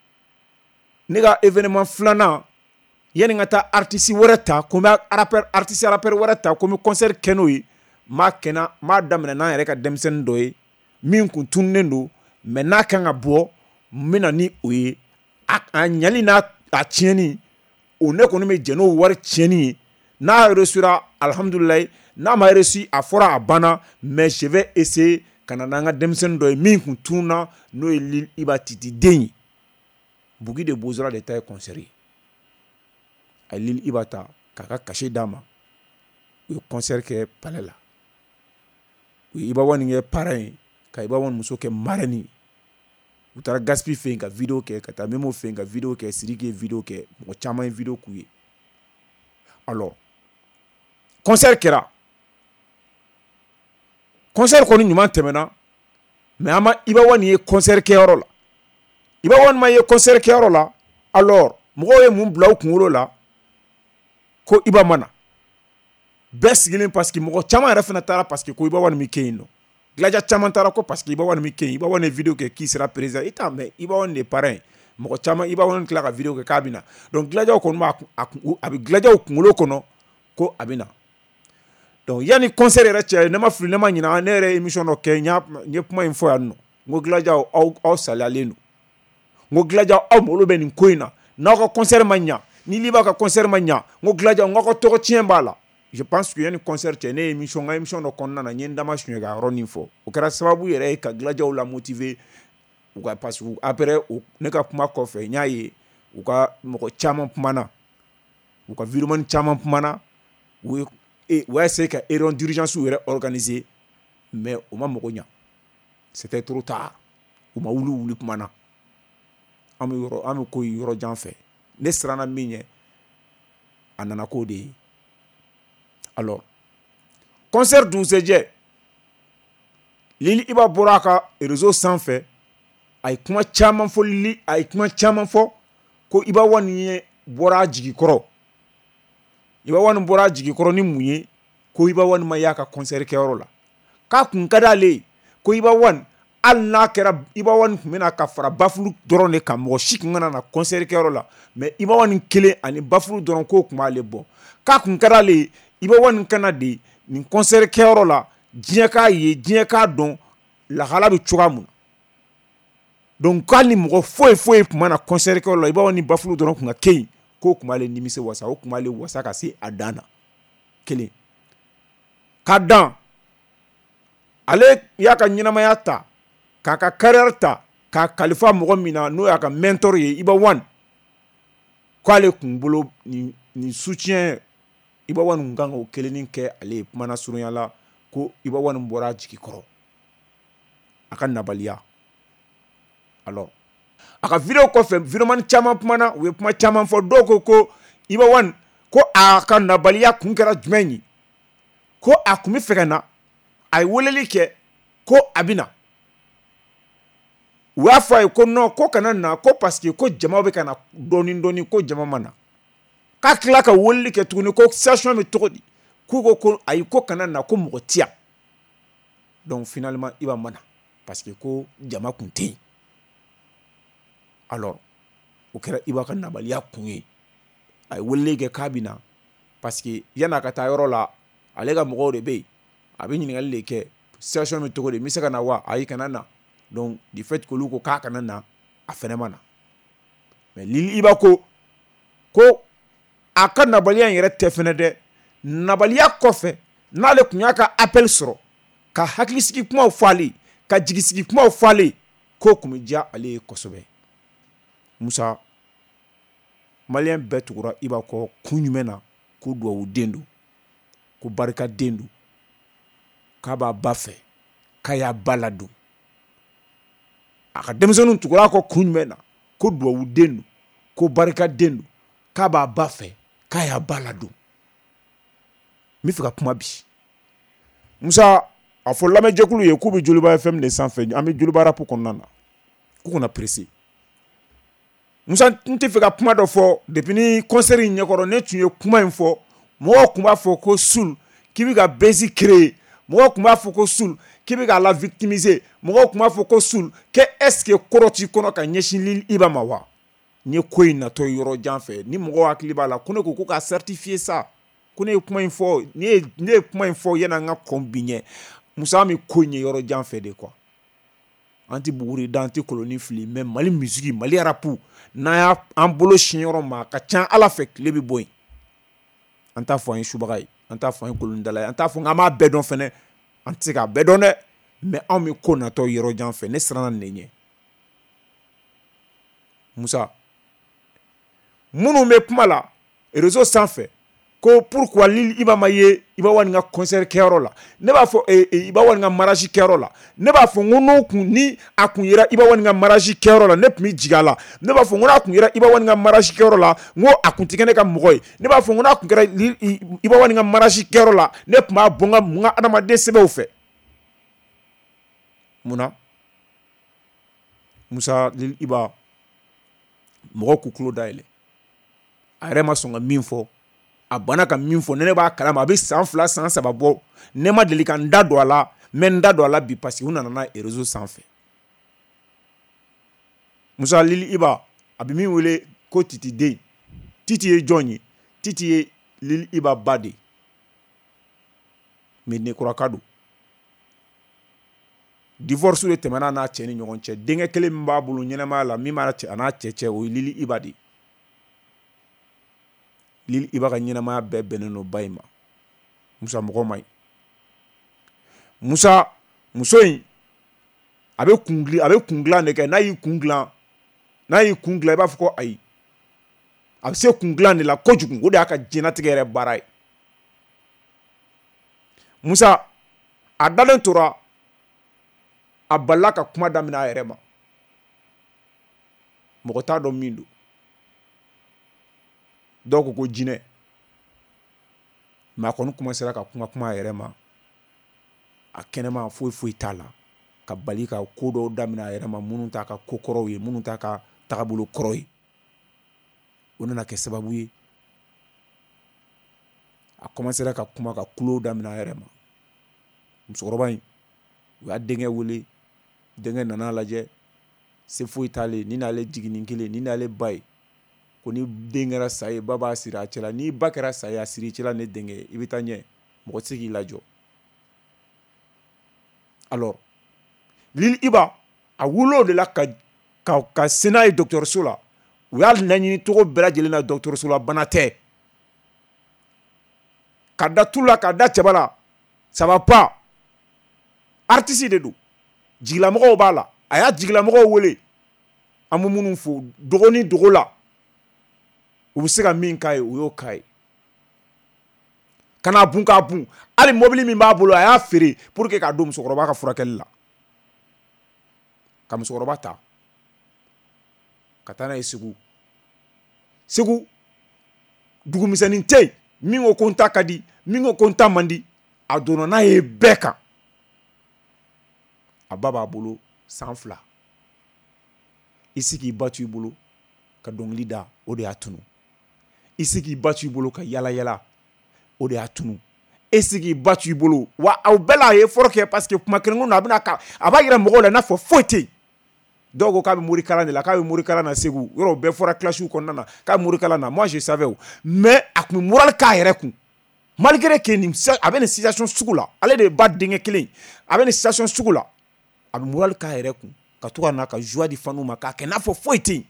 ne ka événement filanan yani ka taa artiste wɛrɛ ta ko n bɛ rappeur artiste rappeur wɛrɛ ta ko n bɛ concert kɛ n'o ye m'a kɛ na m'a daminɛ n'an yɛrɛ ka denmisɛnnin dɔ ye min kun tununen don mais n'a kan ka bɔ n bɛna ni o ye a ɲali n'a a tiɲɛni o ne kɔni bɛ jɛn n'o wari tiɲɛni ye n'a réussira alhamdulilayi n'a ma réussi a fɔra a banna mais je vais essayer ka na n'an ka denmisɛnnin dɔ ye min kun tununa n'o ye Lil Iba Titi den ye Buki de Bozola de ta ye concert ye a ye Lil Iba ta k'a ka cachet d'a ma u ye concert kɛ palais la u ye Iba One kɛ parrain ye ka Iba One muso kɛ marraine ye u taara Gaspi fɛ yen ka vidéo kɛ ka taa Memo fɛ yen ka vidéo kɛ Sidiki ye vidéo kɛ mɔgɔ caman ye vidéo k'u ye alors concert kɛra concert kɔni ɲuman tɛmɛna mais an ma Iba One ye concert kɛyɔrɔ la Iba One ma ye concert kɛyɔrɔ la alors mɔgɔw ye mun bila u kunkolo la ko Iba mana bɛɛ sigilen parce que mɔgɔ caman yɛrɛ fana taara parce que ko Iba One mi kɛ yen nɔ Gladia caman taara ko parce que i b'a wani min kɛ i b'a wani vidéo kɛ qui sera président i t'a mɛn i b'a wani de parrain mɔgɔ caman i b'a wani tila ka vidéo kɛ k'a bɛ na donc Gladiaw kɔni b'a a bɛ Gladiaw kunkolo kɔnɔ ko a bɛ na donc yanni concert yɛrɛ cɛ ne ma fili ne ma ɲina ne yɛrɛ émission dɔ kɛ n ye kuma in fɔ yan nɔ n ko Gladiaw aw aw saliyalen don n ko Gladiaw aw malo bɛ nin ko in na n'aw ka concert ma ɲa ni Liba ka concert ma ɲa n ko Gladiaw n ka tɔgɔ tiɲɛ b'a la je pense que yanni concert cɛ ne ye émission n ka émission dɔ kɔnɔna na n ye n dama suɲɛ ka yɔrɔnin fɔ o kɛra sababu yɛrɛ ye ka Gladiaw la motiver u ka parce que après ne ka kuma kɔfɛ n y'a ye u ka mɔgɔ caman kumana u ka vidéoman caman kumana u ye et ouais c'est que réunion d'urgence ou organisé mais on m'a mokonya c'était trop tard on m'a wulu wulu kumana am yoro am ko yoro jan fait ne srana minye anana ko de alors concert douze je Lili Iba Boraka réseau sans fait ay kuma chaman fo Lili ay kuma chaman fo ko Iba wani bora jigi koro Iba wani bora jigi koro ni munye ko Iba wani ma yaka concert ke yoro la ka kun kadale ko Iba wani al na kera Iba wani kumena ka fara bafulu doron ne ka mo shik ngana na concert ke yoro la mais Iba wani kele ani bafulu doron ko kuma le bon ka kun kadale Iba wani kana de ni concert ke yoro la diɲɛ k'a ye diɲɛ k'a dɔn lahala bɛ cogoya mun donc k'ale ni mɔgɔ foyi foyi tuma na concert kɛ yɔrɔ la i b'a fɔ ni bafulu dɔrɔn kun ka kɛ yen k'o tun b'ale nimisi wasa o tun b'ale wasa ka se a dan na kelen ka dan ale y'a ka ɲɛnamaya ta k'a ka carrière ta k'a kalifa mɔgɔ min na n'o y'a ka mentor ye Iba One k'ale kun bolo ni ni soutien Iba One kun kan k'o kelennin kɛ ale ye kumana surunya la ko Iba One bɔra jigi kɔrɔ a ka nabaliya alors a ka vidéo kɔfɛ vidéoman caman kumana u ye kuma caman fɔ dɔw ko ko Iba One ko a ka nabaliya kun kɛra jumɛn ye ko a kun bɛ fɛ ka na a ye weleli kɛ ko a bɛ na u y'a fɔ a ye ko non ko kana na ko parce que ko jama bɛ ka na dɔɔni dɔɔni ko jama ma na k'a tila ka weleli kɛ tuguni ko situation bɛ cogo di ko ko ko ayi ko kana na ko mɔgɔ tiya donc finalement Iba mana parce que ko jama kun tɛ yen alors o kɛra Iba ka nabaliya kun ye a ye weleli kɛ k'a bɛ na parce que yan'a ka taa yɔrɔ la ale ka mɔgɔw de bɛ yen a bɛ ɲininkali de kɛ situation bɛ cogo di n bɛ se ka na wa ayi kana na donc du fait que olu ko k'a kana na a fɛnɛ ma na mais Lili Iba ko ko a ka nabaliya in yɛrɛ tɛ fɛnɛ dɛ nabaliya kɔfɛ n'ale kun y'a ka appel sɔrɔ ka hakilisigi kumaw fɔ ale ka jigisigi kumaw fɔ ale k'o kun bɛ diya ale ye kosɛbɛ Musa maliyɛn bɛɛ tugura Iba kɔ kun jumɛn na ko duwawuden don ko barikaden don k'a b'a ba fɛ k'a y'a ba ladon a ka denmisɛnninw tugura kɔ kun jumɛn na ko duwawuden don ko barikaden don k'a b'a ba fɛ k'a y'a ba ladon n bɛ fɛ ka kuma bi Musa a fɔ lamɛnjɛkulu ye k'u bɛ Joliba F M de sanfɛ an bɛ Joliba rap kɔnɔna na k'u kana pressé Musa n tɛ fɛ ka kuma dɔ fɔ depuis ni concert in ɲɛkɔrɔ ne tun ye kuma in fɔ mɔgɔw tun b'a fɔ ko Soul k'i bɛ ka buzz créer mɔgɔw tun b'a fɔ ko Soul k'i bɛ k'a la victimiser mɔgɔw tun b'a fɔ ko Soul que est-ce que kɔrɔ t'i kɔnɔ ka ɲɛsin Lili Iba ma wa n ye ko in natɔ yɔrɔ jan fɛ ni mɔgɔw hakili b'a la ko ne ko ko ka certifier ça ko ne ye kuma in fɔ ne ye ne ye kuma in fɔ yanni an ka kɔn bi ɲɛ Musa an bɛ ko in ye yɔrɔ jan fɛ de quoi an tɛ buguri da an tɛ koloni fili mais Mali musique Mali rap n'an y'a an bolo sin yɔrɔ ma a ka ca Ala fɛ tile bɛ bɔ yen an t'a fɔ an ye subaga ye an t'a fɔ an ye kolonidala ye an t'a fɔ k'an b'a bɛɛ dɔn fɛnɛ an tɛ se k'a bɛɛ dɔn dɛ mais anw bɛ ko natɔ yɔrɔ jan fɛ ne siranna nin de ɲɛ Musa minnu bɛ kuma la réseau sanfɛ ko pourquoi Lili Iba ma ye Iba One ka concert kɛyɔrɔ la ne b'a fɔ Iba One ka mariage kɛyɔrɔ la ne b'a fɔ n ko n'o kun ni a kun yera Iba One ka mariage kɛyɔrɔ la ne tun bɛ jigin a la ne b'a fɔ n ko n'a kun yera Iba One ka mariage kɛyɔrɔ la n ko a kun tɛ kɛ ne ka mɔgɔ ye ne b'a fɔ n ko n'a kun kɛra Iba One ka mariage kɛyɔrɔ la ne tun b'a bɔ n ka n ka adamaden sɛbɛnw fɛ munna Musa Lili Iba mɔgɔw k'u tulo dayɛlɛ a yɛrɛ ma sɔn ka min fɔ a bana ka min fɔ ne b'a kalama a bɛ san fila san saba bɔ ne ma deli ka n da don a la mais n da don a la bi parce que u nana n'a ye réseau sanfɛ Musa Lili Iba a bɛ min wele ko Titi den Titi ye jɔn ye Titi ye Lili Iba ba de mais Nekura don divorce de tɛmɛna n'a cɛ ni ɲɔgɔn cɛ denkɛ kelen min b'a bolo ɲɛnɛmaya la min b'a cɛ a n'a cɛ cɛ o ye Lili Iba de Lili Iba ka ɲɛnɛmaya bɛɛ bɛnnen don ba in ma Musa mɔgɔ ma ɲi Musa muso in a bɛ kun a bɛ kun dilan de kɛ n'a y'i kun dilan n'a y'i kun dilan i b'a fɔ ko ayi a bɛ se kun dilan de la kojugu o de y'a ka diɲɛlatigɛ yɛrɛ baara ye Musa a dalen tora a balila ka kuma daminɛ a yɛrɛ ma mɔgɔ t'a dɔn min don dɔw ko ko jinɛ mais a kɔni commencera ka kuma kuma a yɛrɛ ma a kɛnɛma foyi foyi t'a la ka bali ka ko dɔw daminɛ a yɛrɛ ma minnu t'a ka ko kɔrɔw ye minnu t'a ka tagabolo kɔrɔ ye o nana kɛ sababu ye a commencera ka kuma ka kulo daminɛ a yɛrɛ ma musokɔrɔba in u y'a denkɛ wele denkɛ nana lajɛ se foyi t'ale ni n'ale jiginin kelen ni n'ale ba ye ko ni den kɛra sa ye ba b'a siri a cɛ la ni ba kɛra sa ye a siri i cɛ la ne denkɛ i bɛ taa ɲɛ mɔgɔ tɛ se k'i lajɔ alors Lili Iba a wul'o de la ka ka ka se n'a ye dɔgɔtɔrɔso la u y'a laɲini cogo bɛɛ lajɛlen na dɔgɔtɔrɔso la bana tɛ ka da tu la ka da cɛba la ça va pas artiste de don jigilamɔgɔw b'a la a y'a jigilamɔgɔw wele an bɛ minnu fo dɔgɔni dogo la u bɛ se ka min k'a ye u y'o k'a ye kana bun k'a bun hali mobili min b'a bolo a y'a feere pour que k'a don musokɔrɔba ka furakɛli la ka musokɔrɔba ta ka taa n'a ye Segu Segu dugumisɛnnin tɛ yen min ko ko n ta ka di min ko ko n ta man di a donna n'a ye bɛɛ kan a ba b'a bolo san fila i sigi i ba to i bolo ka dɔnkili da o de y'a tunu i sigi i ba to i bolo ka yala yala o de y'a tunu e sigi i ba to i bolo wa aw bɛɛ la a ye fɔlɔ kɛ parce que kuma kelen ko a bɛna ka a b'a yira mɔgɔw la n'a fɔ foyi tɛ yen dɔw ko k'a bɛ morikalan de la k'a bɛ morikalan na Segu yɔrɔ bɛɛ fɔra kilasiw kɔnɔna na k'a bɛ morikalan na moi je savais o mais a tun bɛ moral k'a yɛrɛ kun malgré que nin a bɛ nin situation sugu la ale de ye ba denkɛ kelen a bɛ nin situation sugu la a bɛ moral k'a yɛrɛ kun ka to ka na ka joie di faniw ma k'a kɛ n'a fɔ foyi tɛ yen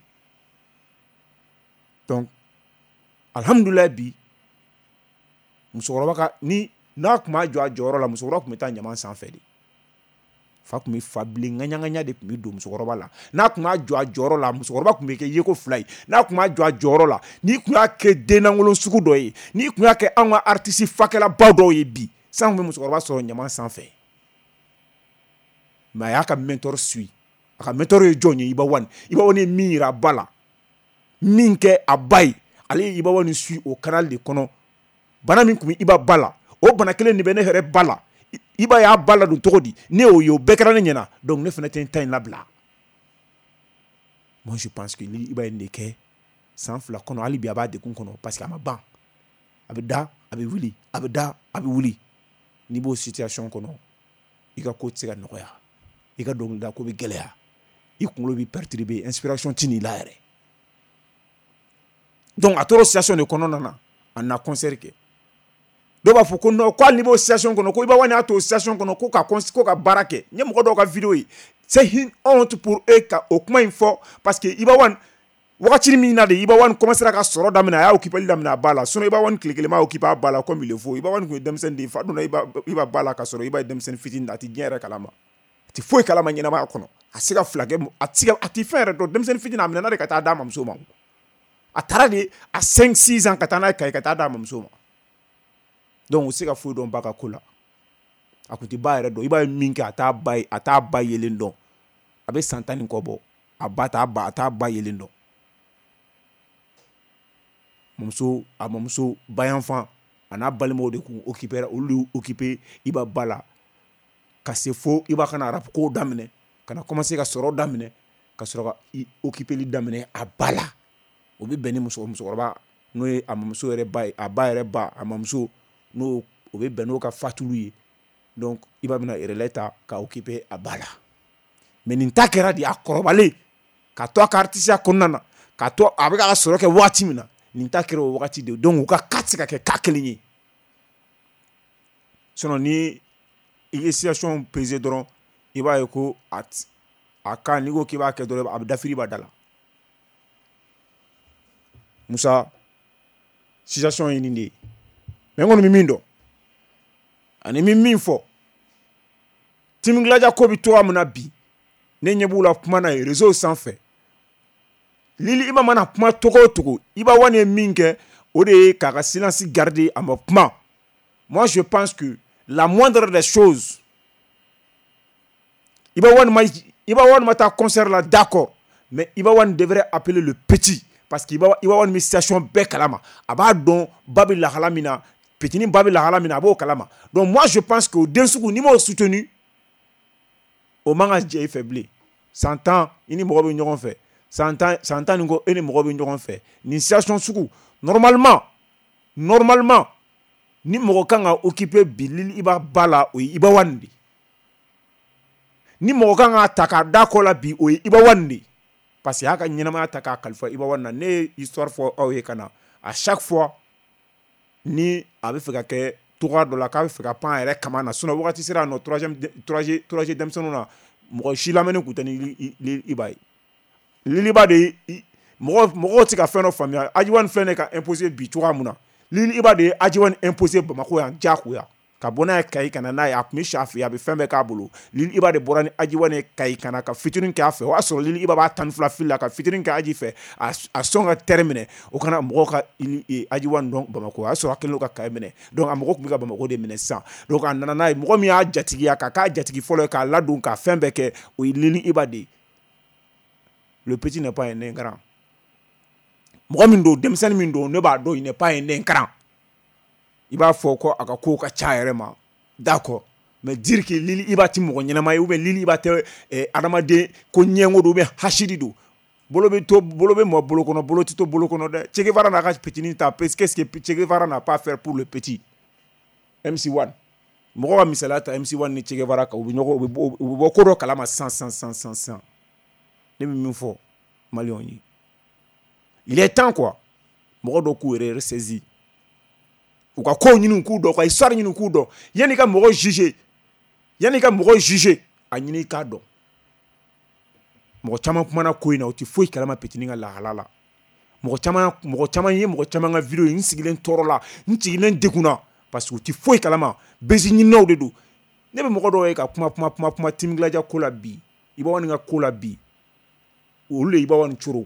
donc alhamdulilayi bi musokɔrɔba ka ni n'a tun b'a jɔ a jɔyɔrɔ la musokɔrɔba tun bɛ taa ɲaman sanfɛ de fa tun bɛ fa bilen ŋaɲaŋaɲa de tun bɛ don musokɔrɔba la n'a tun b'a jɔ a jɔyɔrɔ la musokɔrɔba tun bɛ kɛ yeko fila ye n'a tun b'a jɔ a jɔyɔrɔ la n'i tun y'a kɛ denlankolon sugu dɔ ye n'i tun y'a kɛ anw ka artiste fakɛlabaw dɔw ye bi san tun bɛ musokɔrɔba sɔrɔ ɲaman sanfɛ mais a y'a ka mentor suit a ka mentor ye jɔn ye Iba One Iba One ye min yira a ba la min kɛ a ba ye ale ye Iba One suit o canal de kɔnɔ bana min tun bɛ Iba ba la o bana kelen de bɛ ne yɛrɛ ba la Iba y'a ba la don cogo di ne y'o ye o bɛɛ kɛra ne ɲɛna donc ne fana tɛ n ta in labila moi je pense que Lili Iba ye nin de kɛ san fila kɔnɔ hali bi a b'a degun kɔnɔ parce que a ma ban a bɛ da a bɛ wuli a bɛ da a bɛ wuli n'i b'o situation kɔnɔ i ka ko tɛ se ka nɔgɔya i ka dɔnkilida ko bɛ gɛlɛya i kunkolo bɛ perturber inspiration tɛ n'i la yɛrɛ donc a tora o situation de kɔnɔna na a na concert kɛ dɔw b'a fɔ ko non ko hali n'i b'o situation kɔnɔ ko Iba One y'a to o situation kɔnɔ ko ka ko ka baara kɛ n ye mɔgɔ dɔw ka vidéo ye c'est une honte pour eux ka o kuma in fɔ parce que Iba One wagati min na de Iba One commencera ka sɔrɔ daminɛ a y'a occupé daminɛ a ba la sinon Iba One tile kelen m'a occupé a ba la comme il le faut Iba One tun ye denmisɛnnin de ye fa donna Iba Iba ba la ka sɔrɔ Iba ye denmisɛnnin fitinin a tɛ diɲɛ yɛrɛ kalama a tɛ foyi kalama ɲɛnamaya kɔnɔ a se ka fila kɛ a tɛ se ka a tɛ fɛn yɛrɛ dɔn denmisɛnnin fitinin a minɛna de ka taa d'a mamuso ma a taara de a cinq six ans ka taa n'a ye Kayi ka taa d'a mamuso ma donc u se ka foyi dɔn ba ka ko la a tun tɛ ba yɛrɛ dɔn Iba ye min kɛ a t'a ba ye a t'a ba yelen dɔn a bɛ san tan ni kɔ bɔ a ba t'a ba a t'a ba yelen dɔn mamuso a mamuso bayanfan a n'a balimaw de tun occupé olu occupé Iba ba la ka se fo Iba kana rap ko daminɛ kana commencer ka sɔrɔ daminɛ ka sɔrɔ ka occupéli daminɛ a ba la o bɛ bɛn ni musokɔrɔba n'o ye a mamuso yɛrɛ ba ye a ba yɛrɛ ba a mamuso n'o o bɛ bɛn n'o ka fatulu ye donc i b'a bɛna relais ta ka occuper a ba la mais nin ta kɛra de a kɔrɔbalen ka to a ka artisiya kɔnɔna na ka to a bɛ ka sɔrɔ kɛ waati min na nin ta kɛra o wagati de donc u ka ka tɛ se ka kɛ ka kelen ye sinon ni i ye situation pesé dɔrɔn i b'a ye ko a a kan n'i ko k'i b'a kɛ dɔrɔn a bɛ dafiri b'a da la Musa situation ye nin de ye mais n kɔni bɛ min dɔn ani min min fɔ timigilaja ko bɛ togoya min na bi ne ɲɛ b'u la kuma na ye réseau sanfɛ Lili Iba mana kuma togo o togo Iba One ye min kɛ o de ye k'a ka silence garder a ma kuma. Moi je pense que la moindre des choses Iba One ma Iba One ma ta concert là d'accord mais Iba One devrait appeler le petit parce que Iba Iba One mi situation bɛɛ kalama a b'a dɔn ba bɛ lahala min na petit ni ba bɛ lahala min na a b'o kalama donc moi je pense que o den sugu n'i m'o soutenu o man ka jɛ i fɛ bilen cent ans i ni mɔgɔ bɛ ɲɔgɔn fɛ cent ans cent ans ni ko e ni mɔgɔ bɛ ɲɔgɔn fɛ nin situation sugu normalement normalement ni mɔgɔ kan ka occuper bi Lili Iba ba la o ye Iba One de ni mɔgɔ kan ka ta k'a da kɔ la bi o ye Iba One de parce que a y'a ka ɲɛnamaya ta k'a kalifa Iba One na ne ye histoire fɔ aw ye ka na à chaque fois ni a bɛ fɛ ka kɛ togoya dɔ la k'a bɛ fɛ ka pan a yɛrɛ kama na sinon wagati sera a nɔ troisième troisième troisième denmisɛnninw na mɔgɔ si lamɛnni tun tɛ ni Lili Iba ye Lili Iba de mɔgɔ mɔgɔw tɛ ka fɛn dɔ faamuya Aji One filɛ ne ka imposer bi cogoya mun na Lili Iba de ye Aji One imposer Bamako yan diyagoya ka bɔ n'a ye Kayi ka na n'a ye a tun bɛ si a fɛ yen a bɛ fɛn bɛɛ k'a bolo Lili Iba de bɔra ni Aji One ye Kayi ka na ka featuring kɛ a fɛ o y'a sɔrɔ Lili Iba b'a tan ni fila fili la ka featuring kɛ Aji fɛ a a sɔn ka terre minɛ o kana mɔgɔw ka Aji One dɔn Bamako o y'a sɔrɔ a kɛlen don ka Kayi minɛ donc a mɔgɔ tun bɛ ka Bamako de minɛ sisan donc a nana n'a ye mɔgɔ min y'a jatigiya ka k'a jatigi fɔlɔ ye k'a ladon ka fɛn bɛɛ kɛ o ye Lili Iba de ye le petit n'est pas un nain grand mɔgɔ min don denmisɛnnin min don ne b'a dɔn il n'est pas un nain grand i b'a fɔ ko a ka kow ka ca yɛrɛ ma d'accord mais dire que Lili Iba ti mɔgɔ ɲɛnama ye ou bien Lili Iba tɛ adamaden ko ɲɛngo don ou bien hasidi don bolo bɛ to bolo bɛ mɔ bolo kɔnɔ bolo tɛ to bolo kɔnɔ dɛ Che Guevara n'a ka petinin ta qu'est-ce que Che Guevara n'a pas fait pour le petit M C One mɔgɔ ka misaliya ta M C One ni Che Guevara kan u bɛ ɲɔgɔn u bɛ bɔ ko dɔ kalama san san san san san ne bɛ min fɔ maliyɛnw ye il est temps quoi mɔgɔ dɔw k'u yɛrɛ ressaisi u ka kow ɲini k'u dɔn u ka histoire ɲini k'u dɔn yanni ka mɔgɔ juger yanni ka mɔgɔ juger a ɲini k'a dɔn mɔgɔ caman kumana ko in na u tɛ foyi kalama petinin ka lahala la mɔgɔ caman mɔgɔ caman ye mɔgɔ caman ka video ye n sigilen tɔɔrɔ la n sigilen degunna parce que u tɛ foyi kalama bezi ɲininaw de don ne bɛ mɔgɔ dɔw ye ka kuma kuma kuma kuma timigilaja ko la bi Iba One ka ko la bi olu de Iba One coro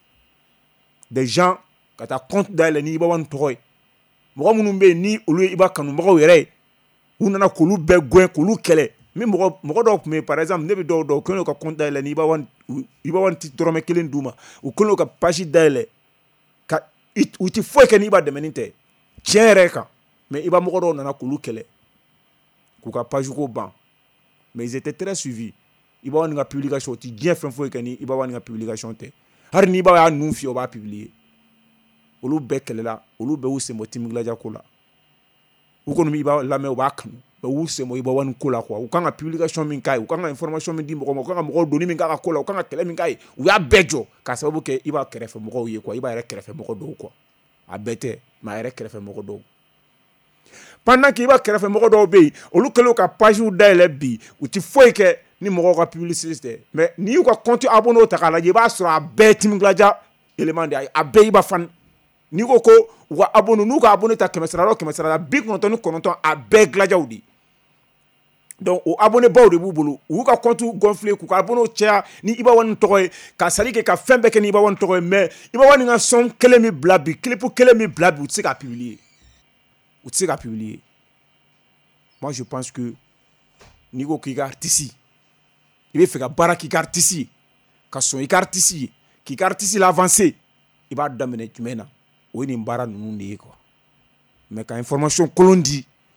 des gens ka taa compte dayɛlɛ ni Iba One tɔgɔ ye mɔgɔ minnu bɛ yen ni olu ye Iba kanubagaw yɛrɛ ye u nana k'olu bɛɛ gɛn k'olu kɛlɛ min mɔgɔ mɔgɔ dɔw tun bɛ yen par exemple ne bɛ dɔw dɔn u kɛlen don ka compte dayɛlɛ ni Iba One Iba One ti dɔrɔmɛ kelen d'u ma u kɛlen don ka page dayɛlɛ ka u ti foyi kɛ ni Iba dɛmɛni tɛ tiɲɛ yɛrɛ kan mais Iba mɔgɔ dɔw nana k'olu kɛlɛ k'u ka page ko ban mais ils étaient très suivis Iba One ka publication o ti diɲɛ fɛn foyi kɛ ni Iba One ka publication tɛ hali ni Iba y'a nun fiyɛ o b'a publier olu bɛɛ kɛlɛla olu bɛɛ y'u sen bɔ timigilaja ko la u kɔni bɛ Iba lamɛn u b'a kanu mais u y'u sen bɔ Iba One ko la quoi u kan ka publication min k'a ye u kan ka information min di mɔgɔ ma u kan ka mɔgɔw donni min k'a ka ko la u kan ka kɛlɛ min k'a ye u y'a bɛɛ jɔ k'a sababu kɛ Iba kɛrɛfɛ mɔgɔw ye quoi Iba yɛrɛ kɛrɛfɛ mɔgɔ dɔw quoi a bɛɛ tɛ mais a yɛrɛ kɛrɛfɛ mɔgɔ dɔw pendant que Iba kɛrɛfɛ mɔgɔ dɔw bɛ yen olu kɛlen ka page dayɛlɛ bi u ti foyi kɛ ni mɔgɔw ka publicité tɛ mais n'i y'u ka compte abonné ta k'a lajɛ i b'a sɔrɔ a bɛɛ timigilaja élément de ye a bɛɛ Iba fan n'i ko ko u ka abonné n'u ka abonné ta kɛmɛ sara la o kɛmɛ sara la bi kɔnɔntɔn ni kɔnɔntɔn a bɛɛ gilajaw de donc o abonné baw de b'u bolo u y'u ka compte gonfler k'u ka abonné caya ni Iba One tɔgɔ ye ka sali kɛ ka fɛn bɛɛ kɛ ni Iba One tɔgɔ ye mais Iba One ka son kelen min bila bi clip kelen min bila bi u tɛ se k'a publier u tɛ se k'a publier moi je pense que n'i ko k'i ka artiste i bɛ fɛ ka baara k'i ka artiste ye ka sɔn i ka artiste ye k'i ka artiste la avancer i b'a daminɛ jumɛn na o ye nin baara ninnu de ye quoi mais ka information kolon di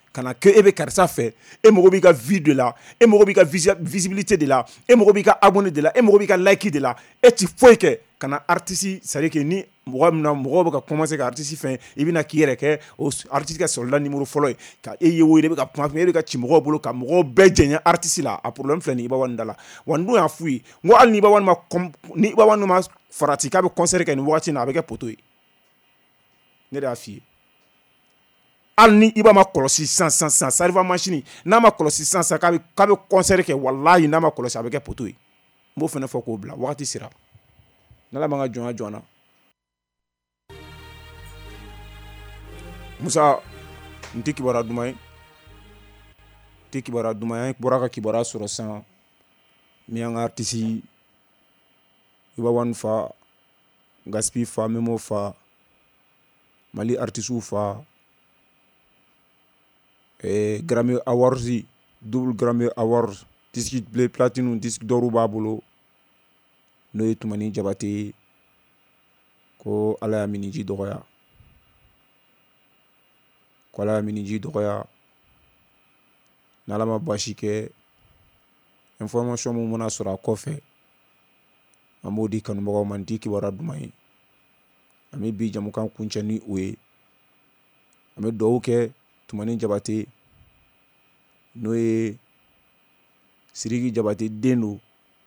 kana ke e be karisa fɛ e mago b'i ka vie de la e mago b'i ka visibilité de la e mago b'i ka abonné de la e mago b'i ka like de la e ti foyi kɛ kana artiste c'est à dire que ni mɔgɔ min na mɔgɔ bɛ ka commencer ka artiste fɛn i bɛna k'i yɛrɛ kɛ o artiste ka sɔrɔla numéro fɔlɔ ye ka e ye o ye e bɛ ka kuma fɛn e bɛ ka ci mɔgɔw bolo ka mɔgɔw bɛɛ jɛɲɛ artiste la a problème filɛ nin Iba One da la wa n dun y'a f'u ye n ko hali ni Iba One ma ni Iba One ma farati k'a bɛ concert kɛ nin wagati in na a bɛ kɛ poto ye ne de y'a f'i ye hali ni Iba ma kɔlɔsi sisan sisan sisan Sarifa machine n'a ma kɔlɔsi sisan sisan k'a bɛ k'a bɛ concert kɛ walahi n'a ma kɔlɔsi a bɛ kɛ poto ye n b'o fana fɔ k'o bila wagati sera n'Ala man ka jɔnya jɔn na Musa n tɛ kibaruya duman ye n tɛ kibaruya duman ye an bɔra ka kibaruya sɔrɔ sisan min y'an ka artiste Iba One fa Gaspi fa Memo fa Mali artistes fa eh, Grammy Awards double Grammy Awards disque bleu platinum disque d'or b'a bolo n'o ye Tumani Jabate ko Ala y'a miniji dɔgɔya ko Ala y'a miniji dɔgɔya n'Ala ma baasi kɛ information mun mana sɔrɔ a kɔfɛ an b'o di kanubagaw ma n tɛ kibaruya duman ye an bɛ bi jamukan kuncɛ ni o ye an bɛ dugawu kɛ Tumani Jabate n'o ye Siriki Jabate den do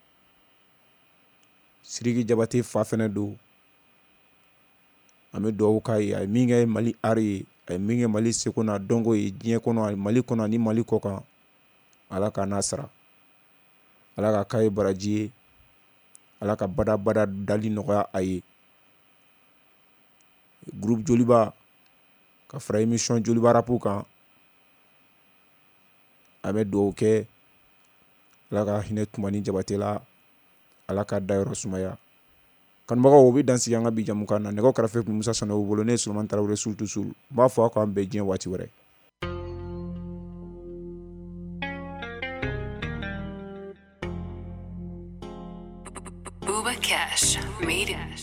Siriki Jabate fa fɛnɛ do an bɛ dugawu k'a ye a ye min kɛ Mali art ye a ye min kɛ Mali seko n'a dɔnko ye diɲɛ kɔnɔ Mali kɔnɔ ani Mali kɔ kan Ala k'a n'a sara Ala ka k'a ye baraji ye Ala ka bada bada dali nɔgɔya a ye groupe Joliba ka fara émission Joliba rapu kan a bɛ dugawu kɛ Ala ka hinɛ Tumani Jabate la Ala ka dayɔrɔ sumaya kanubagaw o bɛ dansigi an ka bi jamukan na nɛgɛ kɛrɛfɛ kun Musa Sɔnɛ b'u bolo ne ye Sulemani Tarawele Sul tu Sul n b'a fɔ aw k'an bɛn diɲɛ waati wɛrɛ Booba Cash made it.